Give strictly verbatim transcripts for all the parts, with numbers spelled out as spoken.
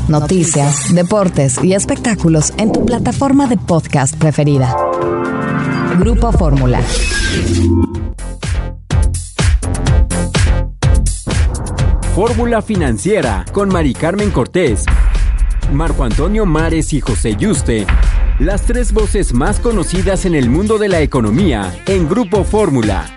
noticias, deportes y espectáculos en tu plataforma de podcast preferida. Grupo Fórmula. Fórmula Financiera con Mari Carmen Cortés, Marco Antonio Mares y José Yuste. Las tres voces más conocidas en el mundo de la economía en Grupo Fórmula.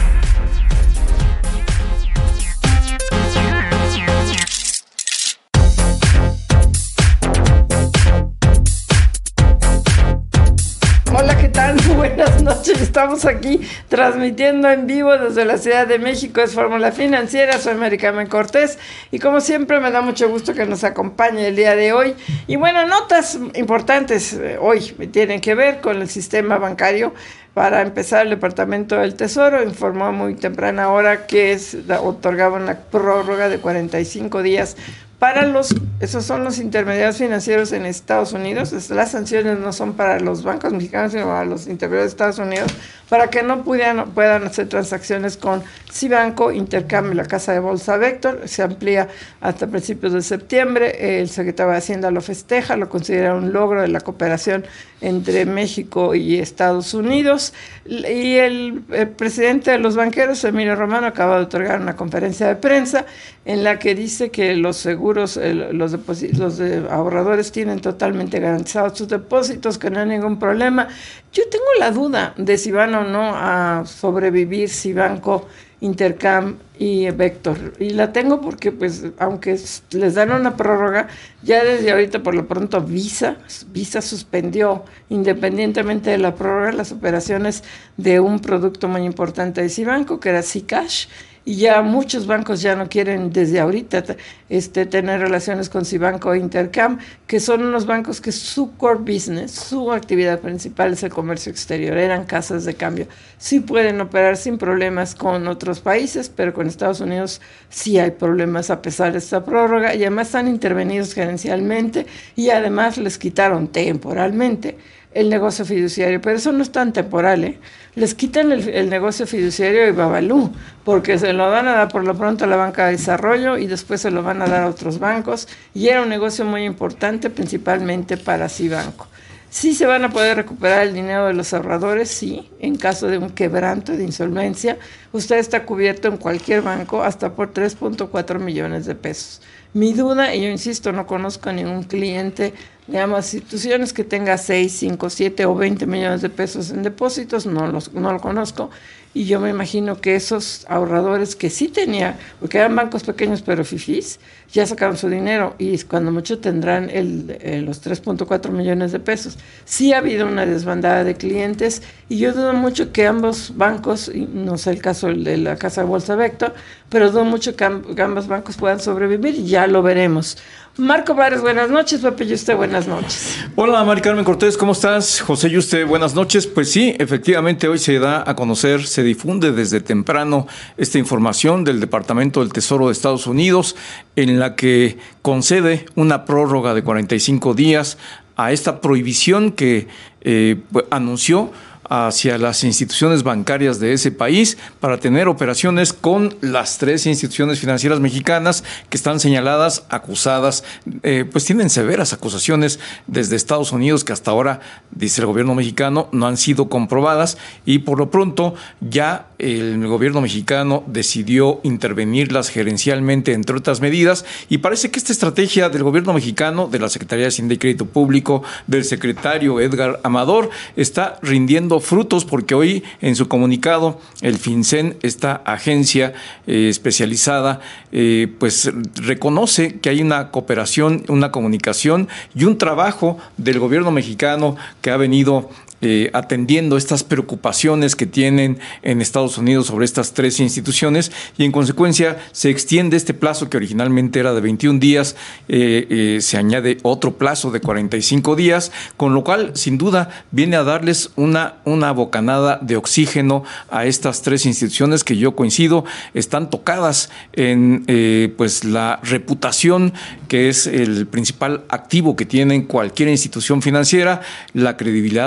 Hola, ¿qué tal? Buenas noches. Estamos aquí transmitiendo en vivo desde la Ciudad de México. Es Fórmula Financiera. Soy Mari Carmen Cortés y como siempre me da mucho gusto que nos acompañe el día de hoy. Y bueno, notas importantes eh, hoy tienen que ver con el sistema bancario. Para empezar, el Departamento del Tesoro informó a muy temprana hora que es, otorgaba una prórroga de cuarenta y cinco días para los, esos son los intermediarios financieros en Estados Unidos. Las sanciones no son para los bancos mexicanos, sino para los intermediarios de Estados Unidos, para que no puedan, puedan hacer transacciones con Cibanco, Intercam y la Casa de Bolsa Vector. Se amplía hasta principios de septiembre. El secretario de Hacienda lo festeja, lo considera un logro de la cooperación entre México y Estados Unidos. Y el, el presidente de los banqueros, Emilio Romano, acaba de otorgar una conferencia de prensa en la que dice que los seguros, el, los, deposit- los de ahorradores tienen totalmente garantizados sus depósitos, que no hay ningún problema. Yo tengo la duda de si van o no a sobrevivir Cibanco, Intercam y Vector, y la tengo porque pues aunque les dan una prórroga, ya desde ahorita por lo pronto Visa, Visa suspendió independientemente de la prórroga las operaciones de un producto muy importante de Cibanco que era Zcash, y ya muchos bancos ya no quieren desde ahorita este, tener relaciones con Cibanco e Intercam, que son unos bancos que su core business, su actividad principal es el comercio exterior, eran casas de cambio. Sí pueden operar sin problemas con otros países, pero con Estados Unidos sí hay problemas a pesar de esta prórroga, y además están intervenidos gerencialmente y además les quitaron temporalmente el negocio fiduciario, pero eso no es tan temporal, ¿eh? Les quitan el, el negocio fiduciario y Babalú, porque se lo van a dar por lo pronto a la banca de desarrollo y después se lo van a dar a otros bancos, y era un negocio muy importante principalmente para Cibanco. Sí se van a poder recuperar el dinero de los ahorradores, sí, en caso de un quebranto de insolvencia. Usted está cubierto en cualquier banco hasta por tres punto cuatro millones de pesos. Mi duda, y yo insisto, no conozco a ningún cliente de ambas instituciones que tenga seis, cinco, siete o veinte millones de pesos en depósitos, no, los, no lo conozco, y yo me imagino que esos ahorradores que sí tenía, porque eran bancos pequeños pero fifís, ya sacaron su dinero y cuando mucho tendrán el, el, los tres punto cuatro millones de pesos. Sí ha habido una desbandada de clientes y yo dudo mucho que ambos bancos, y no sé el caso de la Casa de Bolsa Vector, pero dudo mucho que, amb- que ambos bancos puedan sobrevivir y ya lo veremos. Marco Mares, buenas noches. Pepe Yuste, buenas noches. Hola, Mari Carmen Cortés, ¿cómo estás? José Yuste, buenas noches. Pues sí, efectivamente hoy se da a conocer, se difunde desde temprano esta información del Departamento del Tesoro de Estados Unidos, en la que concede una prórroga de cuarenta y cinco días a esta prohibición que eh, anunció hacia las instituciones bancarias de ese país para tener operaciones con las tres instituciones financieras mexicanas que están señaladas, acusadas, eh, pues tienen severas acusaciones desde Estados Unidos que hasta ahora, dice el gobierno mexicano, no han sido comprobadas, y por lo pronto ya el gobierno mexicano decidió intervenirlas gerencialmente, entre otras medidas, y parece que esta estrategia del gobierno mexicano, de la Secretaría de Hacienda y Crédito Público, del secretario Edgar Amador, está rindiendo frutos, porque hoy en su comunicado el FinCEN, esta agencia eh, especializada, eh, pues reconoce que hay una cooperación, una comunicación y un trabajo del gobierno mexicano que ha venido Eh, atendiendo estas preocupaciones que tienen en Estados Unidos sobre estas tres instituciones, y en consecuencia se extiende este plazo que originalmente era de veintiún días, eh, eh, se añade otro plazo de cuarenta y cinco días, con lo cual sin duda viene a darles una, una bocanada de oxígeno a estas tres instituciones que yo coincido, están tocadas en eh, pues la reputación, que es el principal activo que tienen cualquier institución financiera, la credibilidad, la confianza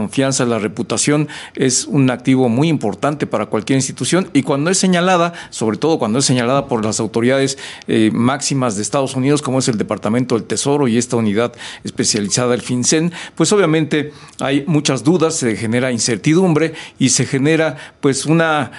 confianza, la reputación es un activo muy importante para cualquier institución, y cuando es señalada, sobre todo cuando es señalada por las autoridades eh, máximas de Estados Unidos, como es el Departamento del Tesoro y esta unidad especializada, el FinCEN, pues obviamente hay muchas dudas, se genera incertidumbre y se genera pues una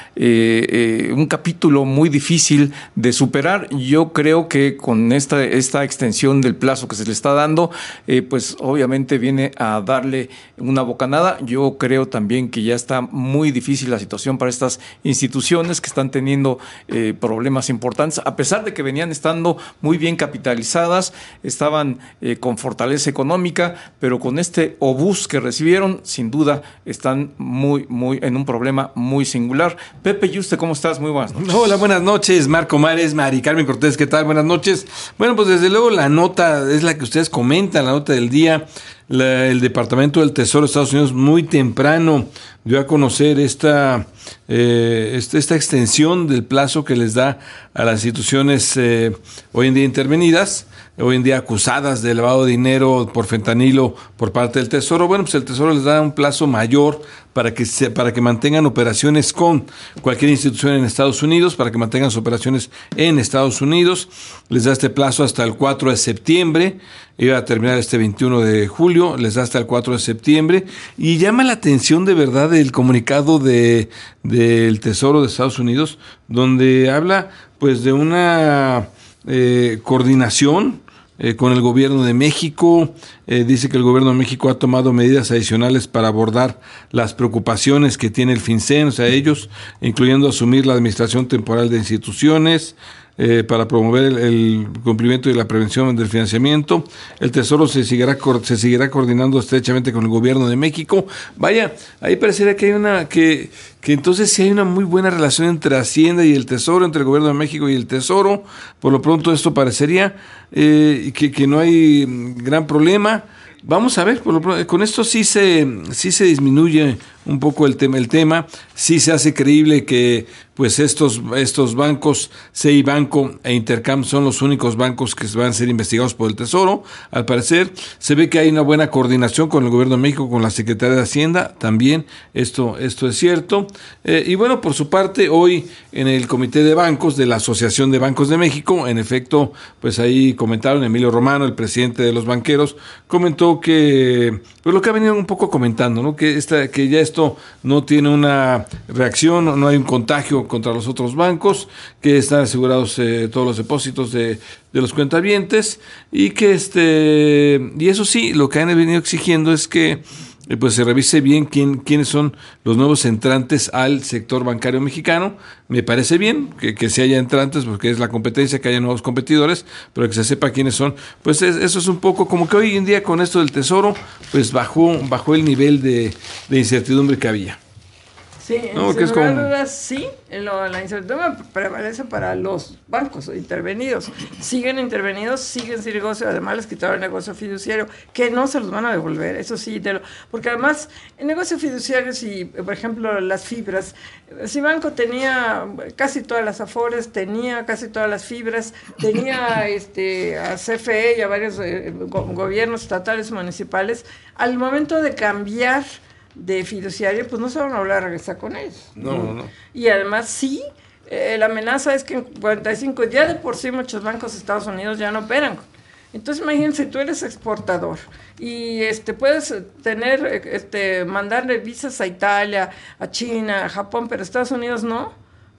eh, eh, un capítulo muy difícil de superar. Yo creo que con esta, esta extensión del plazo que se le está dando, eh, pues obviamente viene a darle una bocanada. Yo creo también que ya está muy difícil la situación para estas instituciones que están teniendo eh, problemas importantes, a pesar de que venían estando muy bien capitalizadas, estaban eh, con fortaleza económica, pero con este obús que recibieron, sin duda están muy, muy en un problema muy singular. Pepe Yuste, ¿cómo estás? Muy buenas noches. Hola, buenas noches, Marco Mares, Mari Carmen Cortés, ¿qué tal? Buenas noches. Bueno, pues desde luego la nota es la que ustedes comentan, la nota del día. La, el Departamento del Tesoro de Estados Unidos muy temprano dio a conocer esta, eh, esta, esta extensión del plazo que les da a las instituciones eh, hoy en día intervenidas, hoy en día acusadas de lavado de dinero por fentanilo por parte del Tesoro. Bueno, pues el Tesoro les da un plazo mayor para que se, para que mantengan operaciones con cualquier institución en Estados Unidos, para que mantengan sus operaciones en Estados Unidos. Les da este plazo hasta el cuatro de septiembre, iba a terminar este veintiuno de julio, les da hasta el cuatro de septiembre, y llama la atención de verdad el comunicado de del Tesoro de Estados Unidos, donde habla pues de una eh, coordinación Eh, con el gobierno de México. Eh, dice que el gobierno de México ha tomado medidas adicionales para abordar las preocupaciones que tiene el FinCEN, o sea, ellos, incluyendo asumir la administración temporal de instituciones, eh, para promover el, el cumplimiento y la prevención del financiamiento. El Tesoro se seguirá, se seguirá coordinando estrechamente con el gobierno de México. Vaya, ahí pareciera que hay una, que, que entonces sí hay una muy buena relación entre Hacienda y el Tesoro, entre el gobierno de México y el Tesoro. Por lo pronto esto parecería eh, que, que no hay gran problema. Vamos a ver, por lo pronto, con esto sí se, sí se disminuye un poco el tema, el tema, sí se hace creíble que pues estos, estos bancos, C I Banco e Intercam, son los únicos bancos que van a ser investigados por el Tesoro. Al parecer, se ve que hay una buena coordinación con el gobierno de México, con la Secretaría de Hacienda, también esto, esto es cierto. Eh, y bueno, por su parte, hoy en el Comité de Bancos de la Asociación de Bancos de México, en efecto, pues ahí comentaron, Emilio Romano, el presidente de los banqueros, comentó que, pues lo que ha venido un poco comentando, ¿no? Que esta, que ya esto no tiene una reacción, no hay un contagio contra los otros bancos, que están asegurados eh, todos los depósitos de, de los cuentavientes, y que este, y eso sí, lo que han venido exigiendo es que eh, pues se revise bien quién, quiénes son los nuevos entrantes al sector bancario mexicano. Me parece bien que, que se haya entrantes, porque es la competencia, que haya nuevos competidores, pero que se sepa quiénes son. Pues es, eso es un poco como que hoy en día con esto del Tesoro, pues bajó, bajó el nivel de, de incertidumbre que había. Sí, en no, sin es lugar como... a dudas, sí, lo, la incertidumbre prevalece para los bancos intervenidos. Siguen intervenidos, siguen sin negocio, además les quitaron el negocio fiduciario, que no se los van a devolver, eso sí, de lo, porque además el negocio fiduciario, si por ejemplo las fibras, si Banco tenía casi todas las Afores, tenía casi todas las fibras, tenía este a C F E y a varios eh, go gobiernos estatales y municipales, al momento de cambiar de fiduciario, pues no se van a volver a regresar con ellos. No, no, no. Y además sí, eh, la amenaza es que en cuarenta y cinco, ya de por sí muchos bancos de Estados Unidos ya no operan. Entonces imagínense, tú eres exportador y este puedes tener, este mandarle visas a Italia, a China, a Japón, pero Estados Unidos no,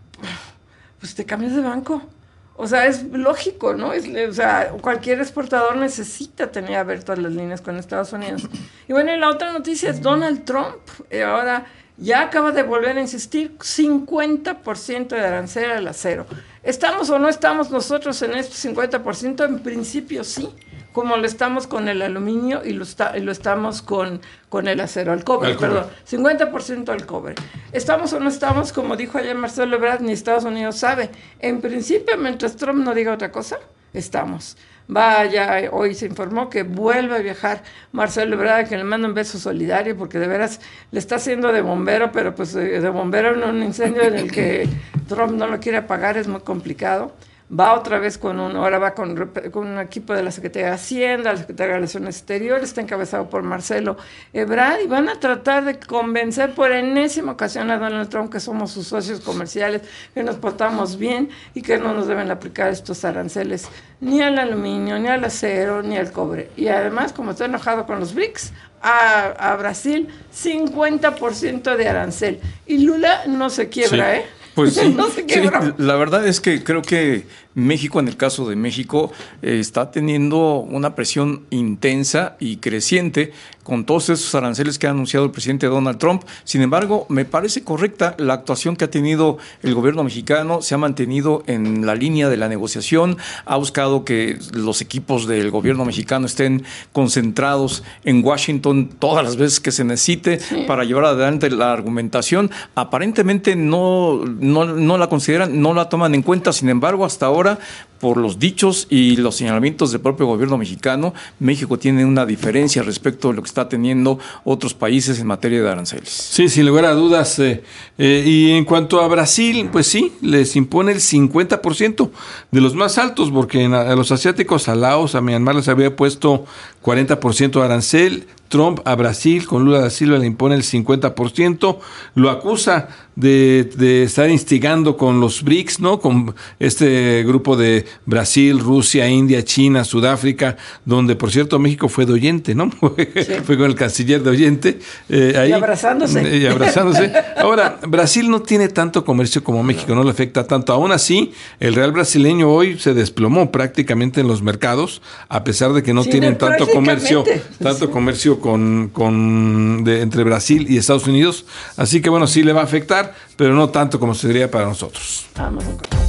pues te cambias de banco. O sea, es lógico, ¿no? Es, o sea, cualquier exportador necesita tener abiertas las líneas con Estados Unidos. Y bueno, y la otra noticia es Donald Trump. Eh, ahora ya acaba de volver a insistir, cincuenta por ciento de arancel al acero. ¿Estamos o no estamos nosotros en este cincuenta por ciento? En principio sí, como lo estamos con el aluminio y lo, está, y lo estamos con, con el acero, el cobre, el perdón, cobre. cincuenta por ciento al cobre. ¿Estamos o no estamos? Como dijo ayer Marcelo Ebrard, ni Estados Unidos sabe. En principio, mientras Trump no diga otra cosa, estamos. Vaya, hoy se informó que vuelve a viajar Marcelo Ebrard, que le manda un beso solidario, porque de veras le está haciendo de bombero, pero pues de bombero en un incendio en el que Trump no lo quiere apagar, es muy complicado. va otra vez con un, ahora va con, con un equipo de la Secretaría de Hacienda, la Secretaría de Relaciones Exteriores, está encabezado por Marcelo Ebrard, y van a tratar de convencer por enésima ocasión a Donald Trump que somos sus socios comerciales, que nos portamos bien y que no nos deben aplicar estos aranceles ni al aluminio, ni al acero, ni al cobre. Y además, como está enojado con los B R I C S, a, a Brasil cincuenta por ciento de arancel. Y Lula no se quiebra, sí. ¿eh? Pues sí, no se quiebra. Sí, la verdad es que creo que México, en el caso de México, eh, está teniendo una presión intensa y creciente con todos esos aranceles que ha anunciado el presidente Donald Trump. Sin embargo, me parece correcta la actuación que ha tenido el gobierno mexicano. Se ha mantenido en la línea de la negociación, ha buscado que los equipos del gobierno mexicano estén concentrados en Washington todas las veces que se necesite sí. para llevar adelante la argumentación. Aparentemente no, no, no la consideran, no la toman en cuenta. Sin embargo, hasta ahora, por los dichos y los señalamientos del propio gobierno mexicano, México tiene una diferencia respecto a lo que está teniendo otros países en materia de aranceles. Sí, sin lugar a dudas. Eh, eh, y en cuanto a Brasil, pues sí, les impone el cincuenta por ciento de los más altos, porque en, a los asiáticos, a Laos, a Myanmar les había puesto cuarenta por ciento de arancel. Trump a Brasil, con Lula da Silva, le impone el cincuenta por ciento, lo acusa de, de estar instigando con los B R I C S, ¿no? Con este grupo de Brasil, Rusia, India, China, Sudáfrica, donde, por cierto, México fue de oyente, ¿no? Sí. Fue con el canciller de oyente. Eh, ahí, y abrazándose. Y abrazándose. Ahora, Brasil no tiene tanto comercio como México, no le afecta tanto. Aún así, el real brasileño hoy se desplomó prácticamente en los mercados, a pesar de que no sí, tienen tanto comercio, tanto sí. comercio con, con de, entre Brasil y Estados Unidos. Así que bueno, sí le va a afectar, pero no tanto como sería para nosotros. Vamos a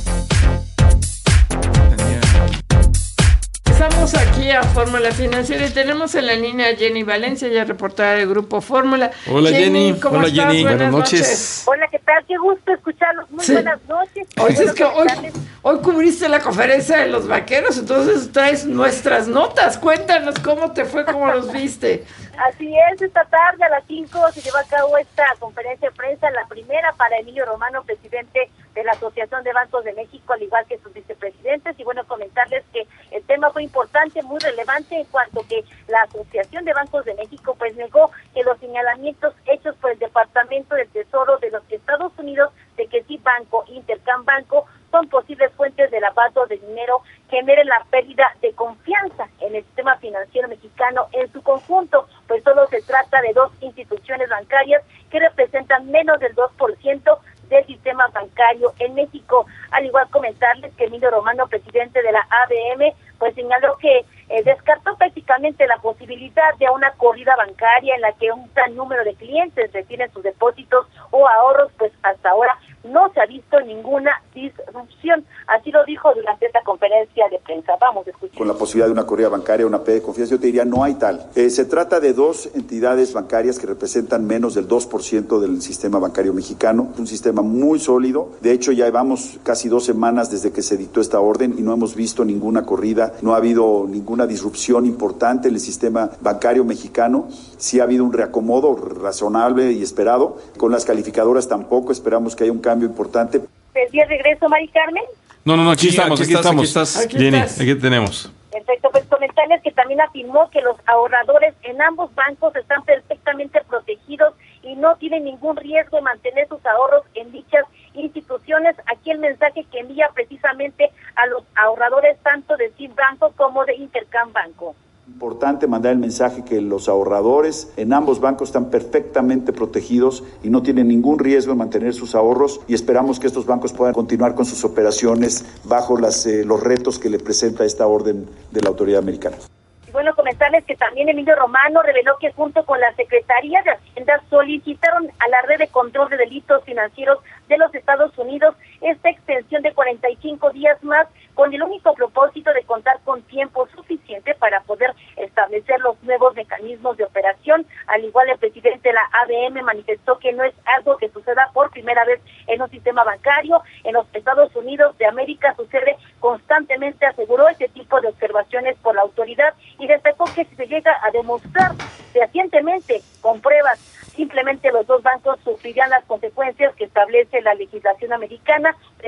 Estamos aquí a Fórmula Financiera y tenemos en la línea a Jenny Valencia, ya reportera del Grupo Fórmula. Hola Jenny, Jenny ¿cómo Hola estás? Jenny, buenas, buenas noches. noches. Hola, ¿qué tal? Qué gusto escucharlos, muy sí. buenas noches. Hoy, es que hoy, hoy cubriste la conferencia de los vaqueros, entonces traes nuestras notas, cuéntanos cómo te fue, cómo los viste. Así es, esta tarde a las cinco se lleva a cabo esta conferencia de prensa, la primera para Emilio Romano, presidente de la Asociación de Bancos de México, al igual que sus vicepresidentes, y bueno, comentarles que el tema fue importante, muy relevante, en cuanto que la Asociación de Bancos de México pues negó que los señalamientos hechos por el Departamento del Tesoro de los Estados Unidos de que sí Banco, Intercam Banco, son posibles fuentes de lavado de dinero, generen la pérdida de confianza en el sistema financiero mexicano en su conjunto, pues solo se trata de dos instituciones bancarias que representan menos del dos por ciento del sistema bancario en México. Al igual comentarles que Emilio Romano, presidente de la A B M, pues señaló que eh, descartó prácticamente la posibilidad de una corrida bancaria en la que un gran número de clientes retienen sus depósitos o ahorros, pues hasta ahora no se ha visto ninguna disrupción. Así lo dijo durante esta conferencia de prensa. Vamos a escuchar. Con la posibilidad de una corrida bancaria, una pérdida de confianza, yo te diría, no hay tal. Eh, se trata de dos entidades bancarias que representan menos del dos por ciento del sistema bancario mexicano. Es un sistema muy sólido. De hecho, ya llevamos casi dos semanas desde que se dictó esta orden y no hemos visto ninguna corrida, no ha habido ninguna disrupción importante en el sistema bancario mexicano. Sí ha habido un reacomodo razonable y esperado. Con las calificadoras tampoco esperamos que haya un cambio importante. ¿El día de regreso, Mari Carmen? No, no, no, aquí sí, estamos, aquí, aquí estás, estamos. Aquí estás. Aquí Jenny, estás. aquí tenemos. Perfecto, pues comentarles que también afirmó que los ahorradores en ambos bancos están perfectamente protegidos y no tienen ningún riesgo de mantener sus ahorros en dichas instituciones. Aquí el mensaje que envía precisamente a los ahorradores tanto de Citbanco como de Intercam Banco. Importante mandar el mensaje que los ahorradores en ambos bancos están perfectamente protegidos y no tienen ningún riesgo en mantener sus ahorros, y esperamos que estos bancos puedan continuar con sus operaciones bajo las, eh, los retos que le presenta esta orden de la autoridad americana. Y bueno, comentarles que también Emilio Romano reveló que junto con la Secretaría de Hacienda solicitaron a la Red de Control de Delitos Financieros de los Estados Unidos esta extensión de cuarenta y cinco días más, con el único propósito de contar con tiempo suficiente para poder establecer los nuevos mecanismos de operación. Al igual, el presidente de la A B M manifestó que no es algo que suceda por primera vez en un sistema bancario. En los Estados Unidos de América sucede constantemente, aseguró, este tipo de observaciones por la autoridad, y destacó que si se llega a demostrar fehacientemente con pruebas, simplemente los dos bancos sufrirán las consecuencias que establece la legislación americana, pero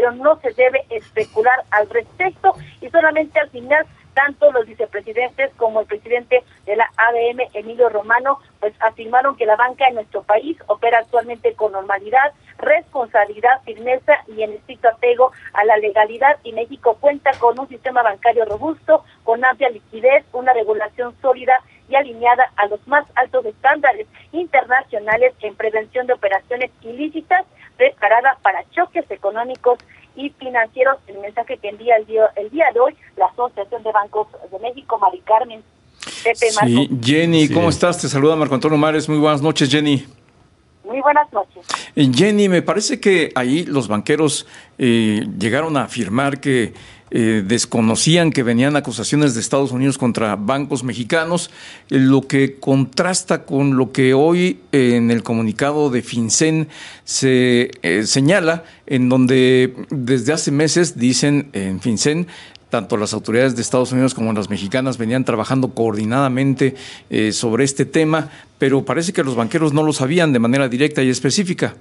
pero no se debe especular al respecto, y solamente al final tanto los vicepresidentes como el presidente de la A D M, Emilio Romano, pues afirmaron que la banca en nuestro país opera actualmente con normalidad, responsabilidad, firmeza y en estricto apego a la legalidad, y México cuenta con un sistema bancario robusto, con amplia liquidez, una regulación sólida y alineada a los más altos estándares internacionales en prevención de operaciones ilícitas, preparada para choques económicos y financieros. El mensaje que envía el día, el día de hoy la Asociación de Bancos de México. Mari Carmen, Pepe, Marco. Sí, Jenny, Sí. ¿cómo estás? Te saluda Marco Antonio Mares. Muy buenas noches, Jenny. Muy buenas noches. Eh, Jenny, me parece que ahí los banqueros eh, llegaron a afirmar que eh, desconocían que venían acusaciones de Estados Unidos contra bancos mexicanos, eh, lo que contrasta con lo que hoy eh, en el comunicado de FinCEN se eh, señala, en donde desde hace meses dicen en FinCEN, tanto las autoridades de Estados Unidos como las mexicanas venían trabajando coordinadamente eh, sobre este tema, pero parece que los banqueros no lo sabían de manera directa y específica.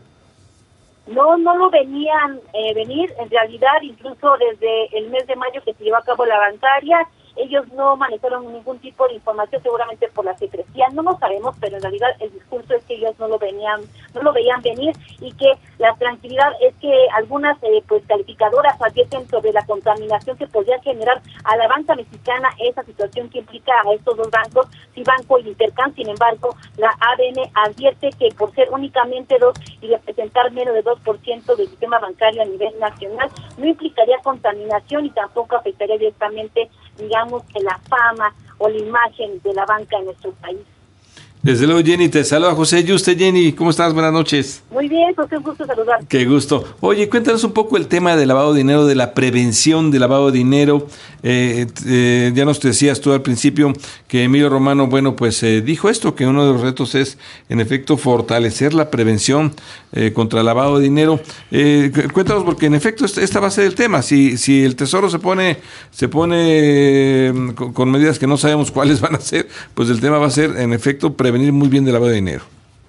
No, no lo venían eh, venir, en realidad, incluso desde el mes de mayo que se llevó a cabo la bancaria, ellos no manejaron ningún tipo de información, seguramente por la secrecía, no lo sabemos, pero en realidad el discurso es que ellos no lo venían, no lo veían venir, y que la tranquilidad es que algunas eh, pues calificadoras advierten sobre la contaminación que podría generar a la banca mexicana esa situación que implica a estos dos bancos, Cibanco y Intercam. Sin embargo, la A D M advierte que por ser únicamente dos y representar menos de dos por ciento del sistema bancario a nivel nacional, no implicaría contaminación y tampoco afectaría directamente, digamos, que la fama o la imagen de la banca en nuestro país. Desde luego, Jenny, te saluda José Yuste. Jenny, ¿cómo estás? Buenas noches. Muy bien, José, un gusto saludar. Qué gusto. Oye, cuéntanos un poco el tema del lavado de dinero, de la prevención del lavado de dinero. Eh, eh, ya nos decías tú al principio que Emilio Romano, bueno, pues eh, dijo esto, que uno de los retos es, en efecto, fortalecer la prevención eh, contra el lavado de dinero. Eh, cuéntanos, porque en efecto esta va a ser el tema. Si, si el Tesoro se pone, se pone eh, con, con medidas que no sabemos cuáles van a ser, pues el tema va a ser, en efecto, prevenir muy bien del lavado de dinero.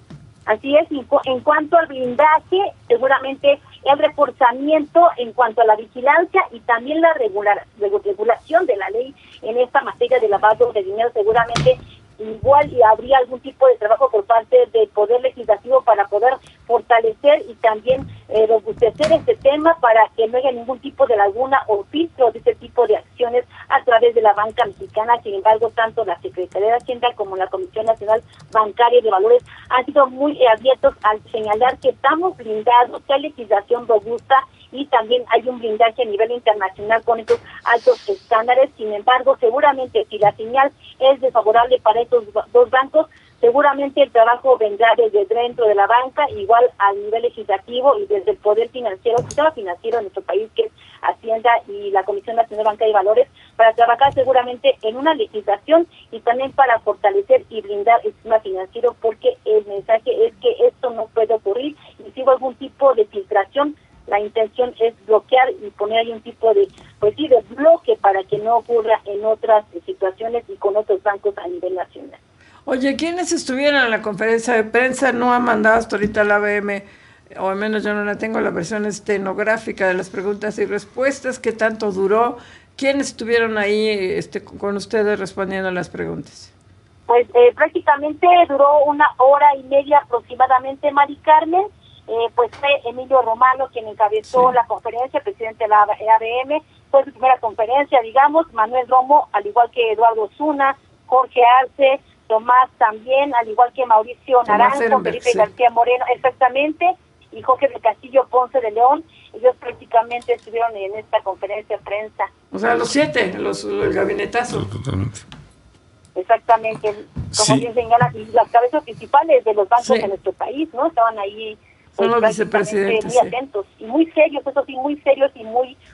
Así es, en cuanto al blindaje, seguramente el reforzamiento en cuanto a la vigilancia y también la regular, regulación de la ley en esta materia de lavado de dinero, seguramente igual y habría algún tipo de trabajo por parte del Poder Legislativo para poder fortalecer y también eh, robustecer este tema para que no haya ningún tipo de laguna o filtro de este tipo de acciones a través de la banca mexicana. Sin embargo, tanto la Secretaría de Hacienda como la Comisión Nacional Bancaria y de Valores han sido muy eh, abiertos al señalar que estamos blindados, que hay legislación robusta y también hay un blindaje a nivel internacional con estos altos estándares. Sin embargo, seguramente si la señal es desfavorable para estos dos bancos, seguramente el trabajo vendrá desde dentro de la banca, igual al nivel legislativo y desde el poder financiero, el sistema financiero en nuestro país, que es Hacienda y la Comisión Nacional Bancaria y Valores, para trabajar seguramente en una legislación y también para fortalecer y blindar el sistema financiero, porque el mensaje es que esto no puede ocurrir, y si hubo algún tipo de filtración, la intención es bloquear y poner ahí un tipo de, pues sí, de bloque para que no ocurra en otras situaciones y con otros bancos a nivel nacional. Oye, ¿quiénes estuvieron en la conferencia de prensa? No ha mandado hasta ahorita la A B M, o al menos yo no la tengo, la versión estenográfica de las preguntas y respuestas. ¿Qué tanto duró? ¿Quiénes estuvieron ahí este, con ustedes respondiendo a las preguntas? Pues eh, prácticamente duró una hora y media aproximadamente, Mari Carmen. Eh, pues fue Emilio Romano quien encabezó sí. la conferencia, presidente de la A B M, fue su primera conferencia, digamos. Manuel Romo, al igual que Eduardo Zuna, Jorge Arce, Tomás también, al igual que Mauricio Naranjo, Felipe sí. García Moreno, exactamente, y Jorge del Castillo Ponce de León. Ellos prácticamente estuvieron en esta conferencia de prensa. O sea, los siete, los, el gabinetazo. Totalmente. Exactamente, como sí. bien señalan, y las cabezas principales de los bancos sí. de nuestro país, ¿no? Estaban ahí. Son los vicepresidentes. Muy atentos y muy serios, eso sí, muy serios y muy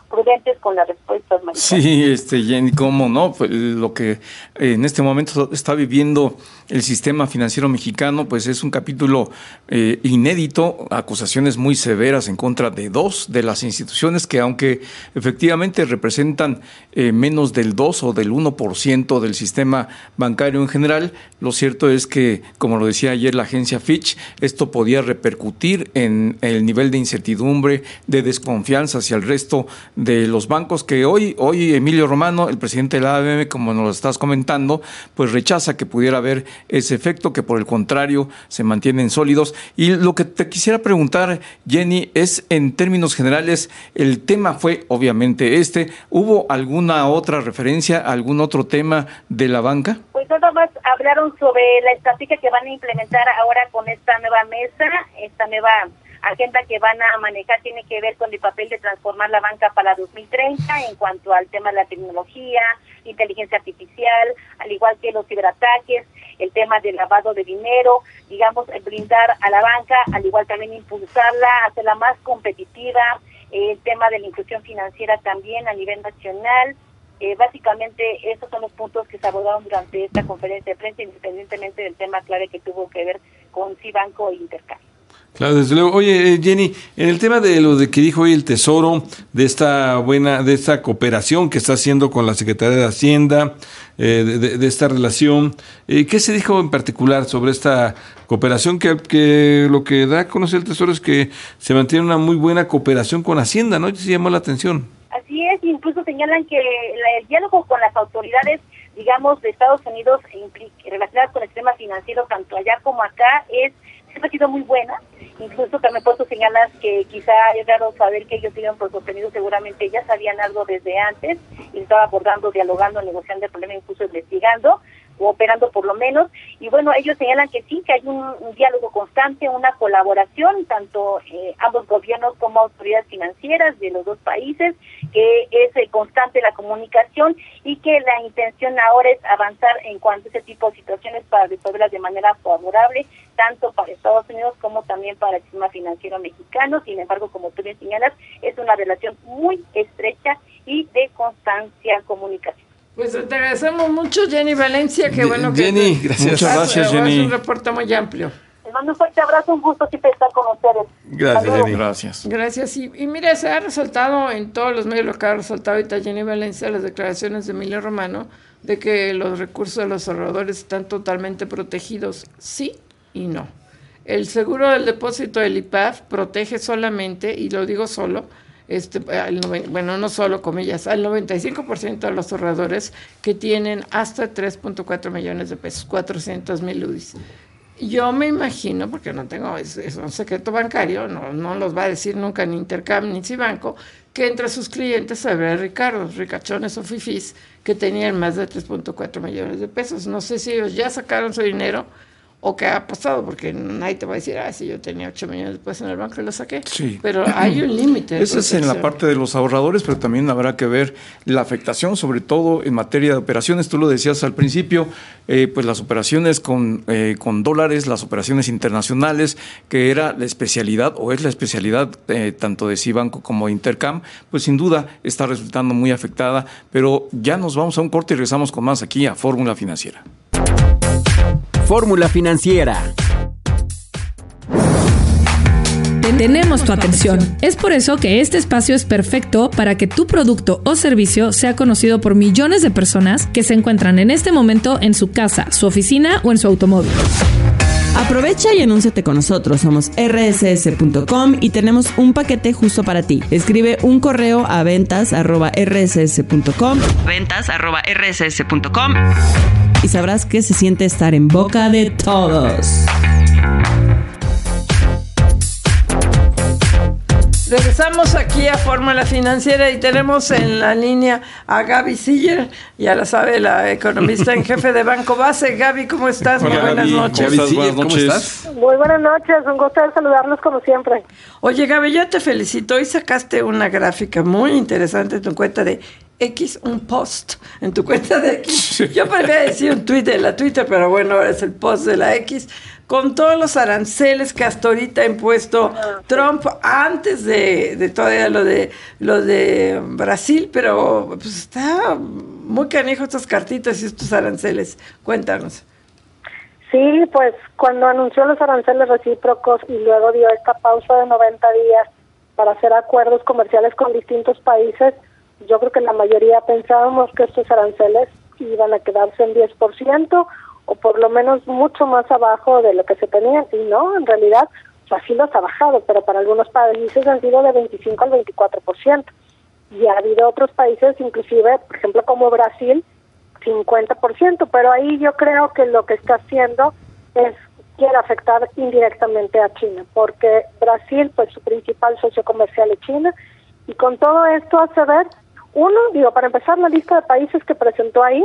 prudentes con las respuestas, María. Sí, este, Jenny, cómo no, pues lo que en este momento está viviendo el sistema financiero mexicano, pues es un capítulo eh, inédito, acusaciones muy severas en contra de dos de las instituciones que, aunque efectivamente representan eh, menos del dos o del uno por ciento del sistema bancario en general, lo cierto es que, como lo decía ayer la agencia Fitch, esto podía repercutir en el nivel de incertidumbre, de desconfianza hacia el resto de los bancos, que hoy, hoy Emilio Romano, el presidente de la A B M, como nos lo estás comentando, pues rechaza que pudiera haber ese efecto, que por el contrario se mantienen sólidos. Y lo que te quisiera preguntar, Jenny, es en términos generales, el tema fue obviamente este, ¿hubo alguna otra referencia, algún otro tema de la banca? Pues nada más hablaron sobre la estrategia que van a implementar ahora con esta nueva mesa, esta nueva agenda que van a manejar tiene que ver con el papel de transformar la banca para dos mil treinta en cuanto al tema de la tecnología, inteligencia artificial, al igual que los ciberataques, el tema del lavado de dinero, digamos, blindar a la banca, al igual también impulsarla, hacerla más competitiva, eh, el tema de la inclusión financiera también a nivel nacional. Eh, básicamente esos son los puntos que se abordaron durante esta conferencia de prensa, independientemente del tema clave que tuvo que ver con Cibanco e Intercam. Claro, desde luego. Oye, Jenny, en el tema de lo de que dijo hoy el Tesoro, de esta buena, de esta cooperación que está haciendo con la Secretaría de Hacienda, eh, de, de, de esta relación, eh, ¿qué se dijo en particular sobre esta cooperación? Que, que lo que da a conocer el Tesoro es que se mantiene una muy buena cooperación con Hacienda, ¿no? Se llamó la atención. Así es, incluso señalan que la, el diálogo con las autoridades, digamos, de Estados Unidos relacionadas con el sistema financiero, tanto allá como acá, es siempre ha sido muy buena. Incluso también por eso señalas que quizá es raro saber que ellos siguen por sorprendidos, seguramente ya sabían algo desde antes y estaba abordando, dialogando, negociando el problema, incluso investigando, cooperando por lo menos, y bueno, ellos señalan que sí, que hay un, un diálogo constante, una colaboración, tanto eh, ambos gobiernos como autoridades financieras de los dos países, que es eh, constante la comunicación y que la intención ahora es avanzar en cuanto a ese tipo de situaciones para resolverlas de manera favorable, tanto para Estados Unidos como también para el sistema financiero mexicano. Sin embargo, como tú bien señalas, es una relación muy estrecha y de constancia comunicación. Pues te agradecemos mucho, Jenny Valencia, qué bueno que Jenny, te, gracias. Muchas gracias, Jenny. Es un reporte muy amplio. Les mando un fuerte abrazo, un gusto siempre estar con ustedes. Gracias, Jenny. Gracias. Gracias. Y, y mire, se ha resaltado en todos los medios, lo que ha resaltado ahorita Jenny Valencia, las declaraciones de Emilio Romano, de que los recursos de los ahorradores están totalmente protegidos, sí y no. El seguro del depósito del I P A F protege solamente, y lo digo solo, este, al, bueno, no solo comillas, al noventa y cinco por ciento de los ahorradores que tienen hasta tres punto cuatro millones de pesos, cuatrocientos mil U D Is. Yo me imagino, porque no tengo, es, es un secreto bancario, no, no los va a decir nunca ni Intercam ni Cibanco, que entre sus clientes habrá Ricardos, ricachones o fifís que tenían más de tres punto cuatro millones de pesos. No sé si ellos ya sacaron su dinero o qué ha pasado, porque nadie te va a decir, ah, si yo tenía ocho millones de pesos en el banco y lo saqué. Sí. Pero hay un límite. Eso es en la parte de los ahorradores, pero también habrá que ver la afectación, sobre todo en materia de operaciones. Tú lo decías al principio, eh, pues las operaciones con, eh, con dólares, las operaciones internacionales, que era la especialidad, o es la especialidad eh, tanto de Cibanco como de Intercam, pues sin duda está resultando muy afectada. Pero ya nos vamos a un corte y regresamos con más aquí a Fórmula Financiera. Fórmula Financiera. Tenemos tu atención. Es por eso que este espacio es perfecto para que tu producto o servicio sea conocido por millones de personas que se encuentran en este momento en su casa, su oficina o en su automóvil. Aprovecha y anúnciate con nosotros. Somos erre ese ese punto com y tenemos un paquete justo para ti. Escribe un correo a ventas arroba erre ese ese punto com, ventas arroba erre ese ese punto com, y sabrás que se siente estar en boca de todos. Regresamos aquí a Fórmula Financiera y tenemos en la línea a Gaby Siller, ya la sabe, la economista en jefe de Banco Base. Gaby, ¿cómo estás? Hola, Muy buenas Gaby. noches. Gaby Siller, Buenas ¿cómo noches. estás? Muy buenas noches, un gusto de saludarlos como siempre. Oye, Gaby, yo te felicito. Hoy sacaste una gráfica muy interesante en tu cuenta de X, un post en tu cuenta de X. Yo prefiero decir un tweet de la Twitter, pero bueno, es el post de la X, con todos los aranceles que hasta ahorita ha impuesto Trump antes de, de todavía lo de lo de Brasil, pero pues está muy canijo estas cartitas y estos aranceles. Cuéntanos. Sí, pues cuando anunció los aranceles recíprocos y luego dio esta pausa de noventa días para hacer acuerdos comerciales con distintos países, yo creo que la mayoría pensábamos que estos aranceles iban a quedarse en diez por ciento o por lo menos mucho más abajo de lo que se tenían, y no, en realidad, pues así los ha bajado, pero para algunos países han sido de veinticinco al veinticuatro por ciento, y ha habido otros países, inclusive, por ejemplo, como Brasil, cincuenta por ciento, pero ahí yo creo que lo que está haciendo es, quiere afectar indirectamente a China, porque Brasil, pues su principal socio comercial es China, y con todo esto hace ver, uno, digo, para empezar, la lista de países que presentó ahí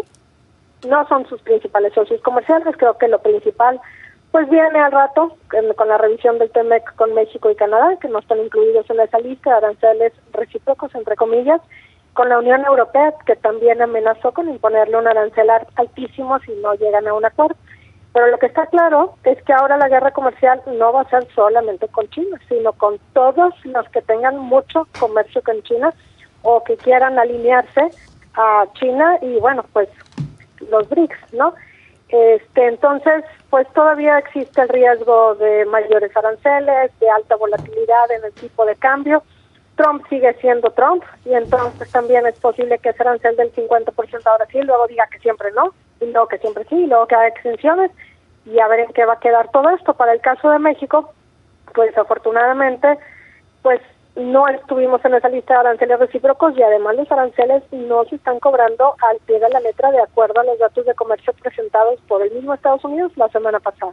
no son sus principales socios comerciales. Creo que lo principal pues viene al rato con la revisión del T M E C con México y Canadá, que no están incluidos en esa lista de aranceles recíprocos, entre comillas, con la Unión Europea, que también amenazó con imponerle un arancel altísimo si no llegan a un acuerdo. Pero lo que está claro es que ahora la guerra comercial no va a ser solamente con China, sino con todos los que tengan mucho comercio con China o que quieran alinearse a China y, bueno, pues los B R I C S, ¿no? Este, entonces, pues todavía existe el riesgo de mayores aranceles, de alta volatilidad en el tipo de cambio. Trump sigue siendo Trump y entonces también es posible que ese arancel del cincuenta por ciento ahora sí, luego diga que siempre no, y luego que siempre sí, y luego que haga exenciones, y a ver en qué va a quedar todo esto. Para el caso de México, pues afortunadamente, pues no estuvimos en esa lista de aranceles recíprocos y además los aranceles no se están cobrando al pie de la letra de acuerdo a los datos de comercio presentados por el mismo Estados Unidos la semana pasada.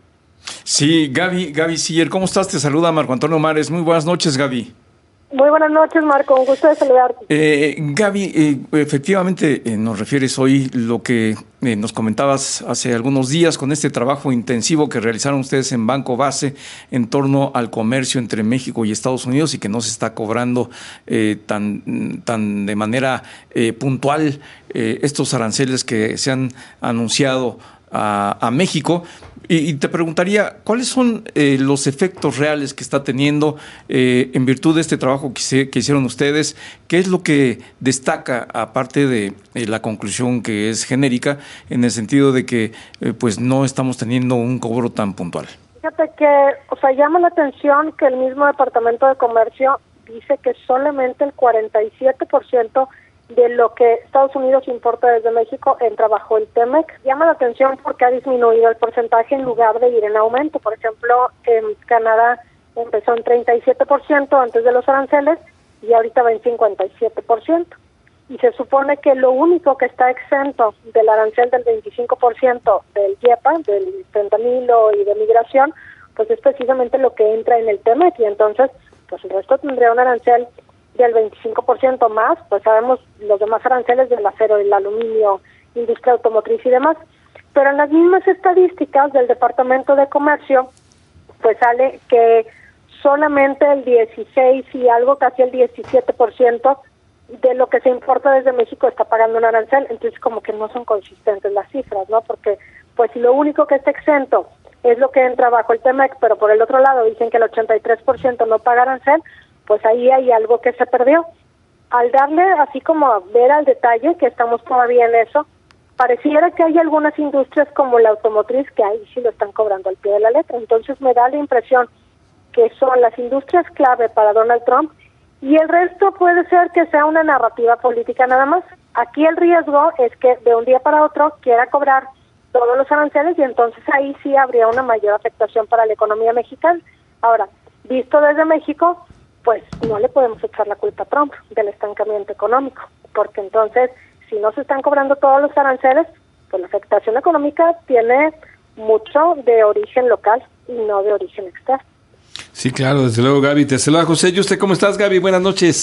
Sí, Gaby, Gaby Siller, ¿cómo estás? Te saluda Marco Antonio Mares. Muy buenas noches, Gaby. Muy buenas noches, Marco, un gusto de saludarte. Eh, Gaby, eh, efectivamente eh, nos refieres hoy lo que eh, nos comentabas hace algunos días con este trabajo intensivo que realizaron ustedes en Banco Base en torno al comercio entre México y Estados Unidos y que no se está cobrando eh, tan, tan de manera eh, puntual eh, estos aranceles que se han anunciado a, a México. Y, y te preguntaría, ¿cuáles son eh, los efectos reales que está teniendo eh, en virtud de este trabajo que, se, que hicieron ustedes? ¿Qué es lo que destaca, aparte de eh, la conclusión que es genérica, en el sentido de que eh, pues no estamos teniendo un cobro tan puntual? Fíjate que, o sea, llama la atención que el mismo Departamento de Comercio dice que solamente el cuarenta y siete por ciento de lo que Estados Unidos importa desde México entra bajo el T M E C. Llama la atención porque ha disminuido el porcentaje en lugar de ir en aumento. Por ejemplo, en Canadá empezó en treinta y siete por ciento antes de los aranceles y ahorita va en cincuenta y siete por ciento. Y se supone que lo único que está exento del arancel del veinticinco por ciento del I E P A, del fentanilo y de migración, pues es precisamente lo que entra en el T M E C. Y entonces, pues el resto tendría un arancel del veinticinco por ciento más, pues sabemos los demás aranceles del acero, el aluminio, industria automotriz y demás. Pero en las mismas estadísticas del Departamento de Comercio, pues sale que solamente el dieciséis y algo, casi el diecisiete por ciento de lo que se importa desde México está pagando un arancel. Entonces como que no son consistentes las cifras, ¿no? Porque pues si lo único que está exento es lo que entra bajo el T M E C, pero por el otro lado dicen que el ochenta y tres por ciento no paga arancel, pues ahí hay algo que se perdió. Al darle así como a ver al detalle, que estamos todavía en eso, pareciera que hay algunas industrias como la automotriz que ahí sí lo están cobrando al pie de la letra. Entonces me da la impresión que son las industrias clave para Donald Trump y el resto puede ser que sea una narrativa política nada más. Aquí el riesgo es que de un día para otro quiera cobrar todos los aranceles y entonces ahí sí habría una mayor afectación para la economía mexicana. Ahora, visto desde México, pues no le podemos echar la culpa a Trump del estancamiento económico, porque entonces, si no se están cobrando todos los aranceles, pues la afectación económica tiene mucho de origen local y no de origen externo. Sí, claro, desde luego, Gaby. Te saluda José. ¿Y usted cómo estás, Gaby? Buenas noches.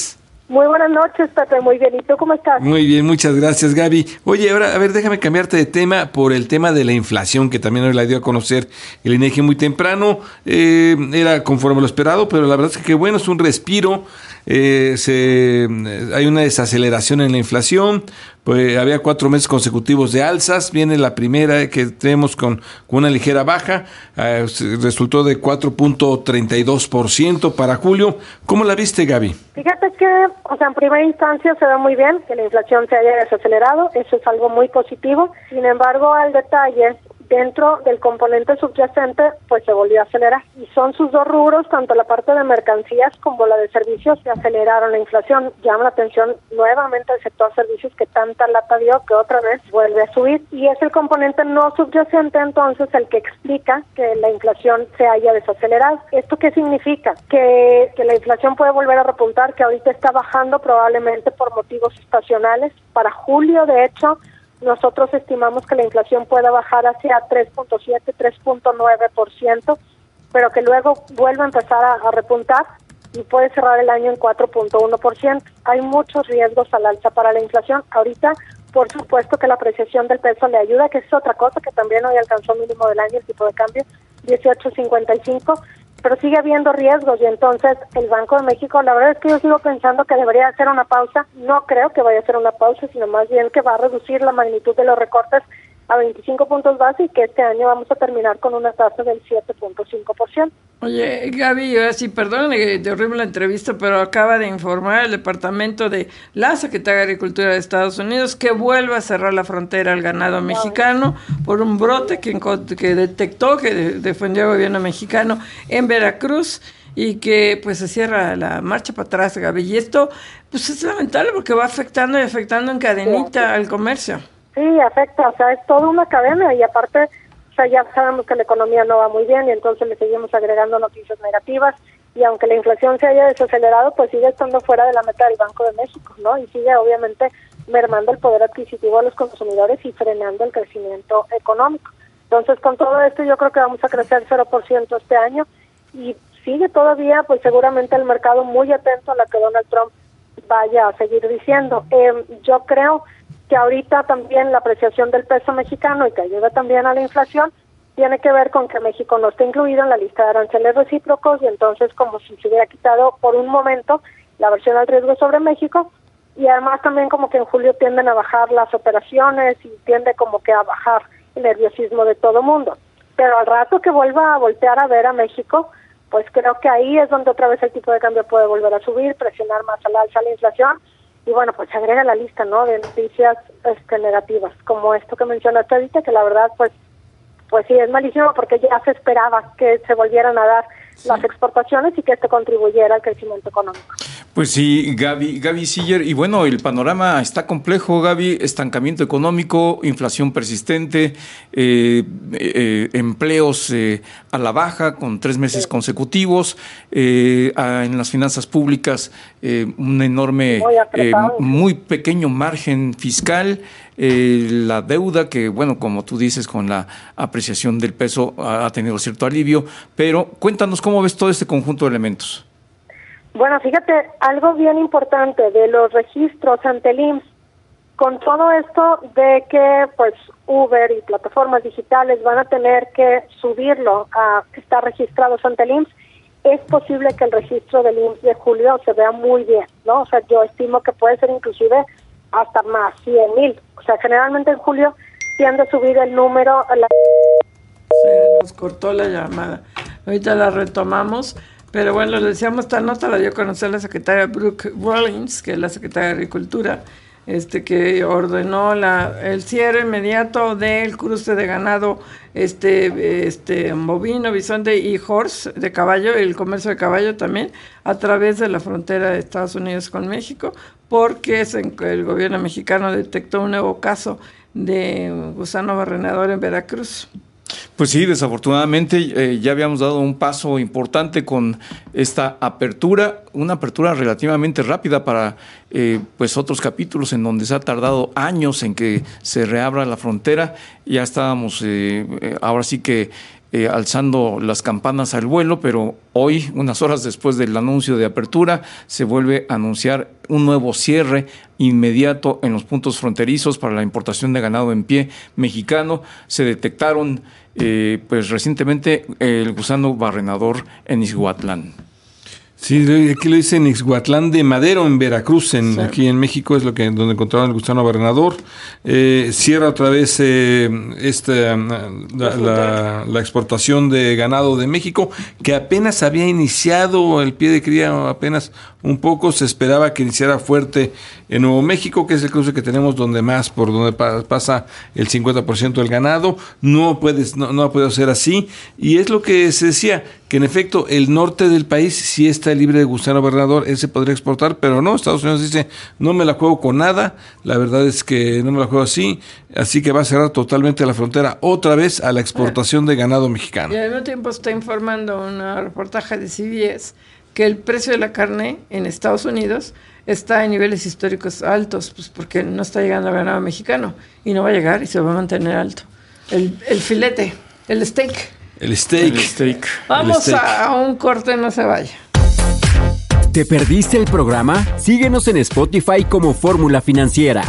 Muy buenas noches, Pepe, muy bien. ¿Y tú cómo estás? Muy bien, muchas gracias, Gaby. Oye, ahora, a ver, déjame cambiarte de tema por el tema de la inflación, que también hoy la dio a conocer el INEGI muy temprano. Eh, era conforme lo esperado, pero la verdad es que qué bueno, es un respiro. Eh, se, hay una desaceleración en la inflación. Pues había cuatro meses consecutivos de alzas. Viene la primera que tenemos con, con una ligera baja. Eh, resultó de cuatro punto treinta y dos por ciento para julio. ¿Cómo la viste, Gaby? Fíjate que, o sea, en primera instancia se ve muy bien que la inflación se haya desacelerado. Eso es algo muy positivo. Sin embargo, al detalle, dentro del componente subyacente, pues se volvió a acelerar. Y son sus dos rubros, tanto la parte de mercancías como la de servicios, que aceleraron la inflación. Llama la atención nuevamente el sector servicios, que tanta lata dio que otra vez vuelve a subir. Y es el componente no subyacente, entonces, el que explica que la inflación se haya desacelerado. ¿Esto qué significa? Que, que la inflación puede volver a repuntar, que ahorita está bajando probablemente por motivos estacionales. Para julio, de hecho, nosotros estimamos que la inflación pueda bajar hacia tres punto siete, tres punto nueve por ciento, pero que luego vuelva a empezar a, a repuntar y puede cerrar el año en cuatro punto uno por ciento. Hay muchos riesgos al alza para la inflación. Ahorita, por supuesto que la apreciación del peso le ayuda, que es otra cosa que también hoy alcanzó mínimo del año, el tipo de cambio, dieciocho cincuenta y cinco, pero sigue habiendo riesgos y entonces el Banco de México, la verdad es que yo sigo pensando que debería hacer una pausa. No creo que vaya a hacer una pausa, sino más bien que va a reducir la magnitud de los recortes a veinticinco puntos base y que este año vamos a terminar con una tasa del siete punto cinco por ciento. Oye, Gaby, ahora sí, perdón de horrible la entrevista, pero acaba de informar el departamento de la Secretaría de Agricultura de Estados Unidos que vuelve a cerrar la frontera al ganado mexicano por un brote que, que detectó, que defendió el gobierno mexicano en Veracruz, y que pues se cierra la marcha para atrás, Gaby. Y esto pues es lamentable porque va afectando y afectando en cadenita al comercio. Sí, afecta, o sea, es toda una cadena y aparte, o sea, ya sabemos que la economía no va muy bien y entonces le seguimos agregando noticias negativas y aunque la inflación se haya desacelerado, pues sigue estando fuera de la meta del Banco de México, ¿no? Y sigue obviamente mermando el poder adquisitivo de los consumidores y frenando el crecimiento económico. Entonces, con todo esto yo creo que vamos a crecer cero por ciento este año y sigue todavía, pues seguramente el mercado muy atento a lo que Donald Trump vaya a seguir diciendo. Eh, yo creo que ahorita también la apreciación del peso mexicano y que ayuda también a la inflación tiene que ver con que México no está incluido en la lista de aranceles recíprocos y entonces como si se hubiera quitado por un momento la versión al riesgo sobre México y además también como que en julio tienden a bajar las operaciones y tiende como que a bajar el nerviosismo de todo mundo. Pero al rato que vuelva a voltear a ver a México, pues creo que ahí es donde otra vez el tipo de cambio puede volver a subir, presionar más al alza la inflación. Y bueno, pues se agrega la lista, ¿no?, de noticias este, negativas, como esto que mencionaste ahorita, que la verdad, pues, pues sí, es malísimo porque ya se esperaba que se volvieran a dar sí. las exportaciones y que esto contribuyera al crecimiento económico. Pues sí, Gaby, Gaby Siller, y bueno, el panorama está complejo, Gaby, estancamiento económico, inflación persistente, eh, eh, empleos eh, a la baja con tres meses sí. consecutivos, eh, a, en las finanzas públicas eh, un enorme, muy, eh, muy pequeño margen fiscal, eh, la deuda que, bueno, como tú dices, con la apreciación del peso ha, ha tenido cierto alivio, pero cuéntanos cómo ves todo este conjunto de elementos. Bueno, fíjate, algo bien importante de los registros ante el I M S S, con todo esto de que pues Uber y plataformas digitales van a tener que subirlo a estar registrados ante el I M S S, es posible que el registro del I M S S de julio se vea muy bien, ¿no? O sea, yo estimo que puede ser inclusive hasta más, cien mil. O sea, generalmente en julio tiende a subir el número. La... Se nos cortó la llamada. Ahorita la retomamos. Pero bueno, les decíamos, esta nota la dio a conocer la secretaria Brooke Rollins, que es la secretaria de Agricultura, este que ordenó la el cierre inmediato del cruce de ganado este este bovino, bisonte y horse, de caballo, el comercio de caballo también, a través de la frontera de Estados Unidos con México, porque el gobierno mexicano detectó un nuevo caso de gusano barrenador en Veracruz. Pues sí, desafortunadamente eh, ya habíamos dado un paso importante con esta apertura, una apertura relativamente rápida para eh, pues otros capítulos en donde se ha tardado años en que se reabra la frontera. Ya estábamos eh, ahora sí que eh, alzando las campanas al vuelo, pero hoy, unas horas después del anuncio de apertura, se vuelve a anunciar un nuevo cierre inmediato en los puntos fronterizos para la importación de ganado en pie mexicano. Se detectaron eh, pues recientemente el gusano barrenador en Ixhuatlán. Sí, aquí lo dice en Ixhuatlán de Madero, en Veracruz, en, sí. Aquí en México es lo que donde encontraron el gusano barrenador. Eh, cierra otra vez eh, esta, la, la, la exportación de ganado de México, que apenas había iniciado el pie de cría, apenas un poco. Se esperaba que iniciara fuerte en Nuevo México, que es el cruce que tenemos donde más, por donde pa- pasa el cincuenta por ciento del ganado. No, puedes, no, no ha podido ser así, y es lo que se decía, que en efecto el norte del país sí está libre de gusano barrenador, él se podría exportar, pero no, Estados Unidos dice, no me la juego con nada, la verdad es que no me la juego así, así que va a cerrar totalmente la frontera otra vez a la exportación de ganado mexicano. Y al mismo tiempo está informando un reportaje de C B S que el precio de la carne en Estados Unidos está en niveles históricos altos, pues porque no está llegando el ganado mexicano, y no va a llegar y se va a mantener alto. El, el filete, el steak. El steak. El steak. Vamos El steak. A, a un corte, no se vaya. ¿Te perdiste el programa? Síguenos en Spotify como Fórmula Financiera.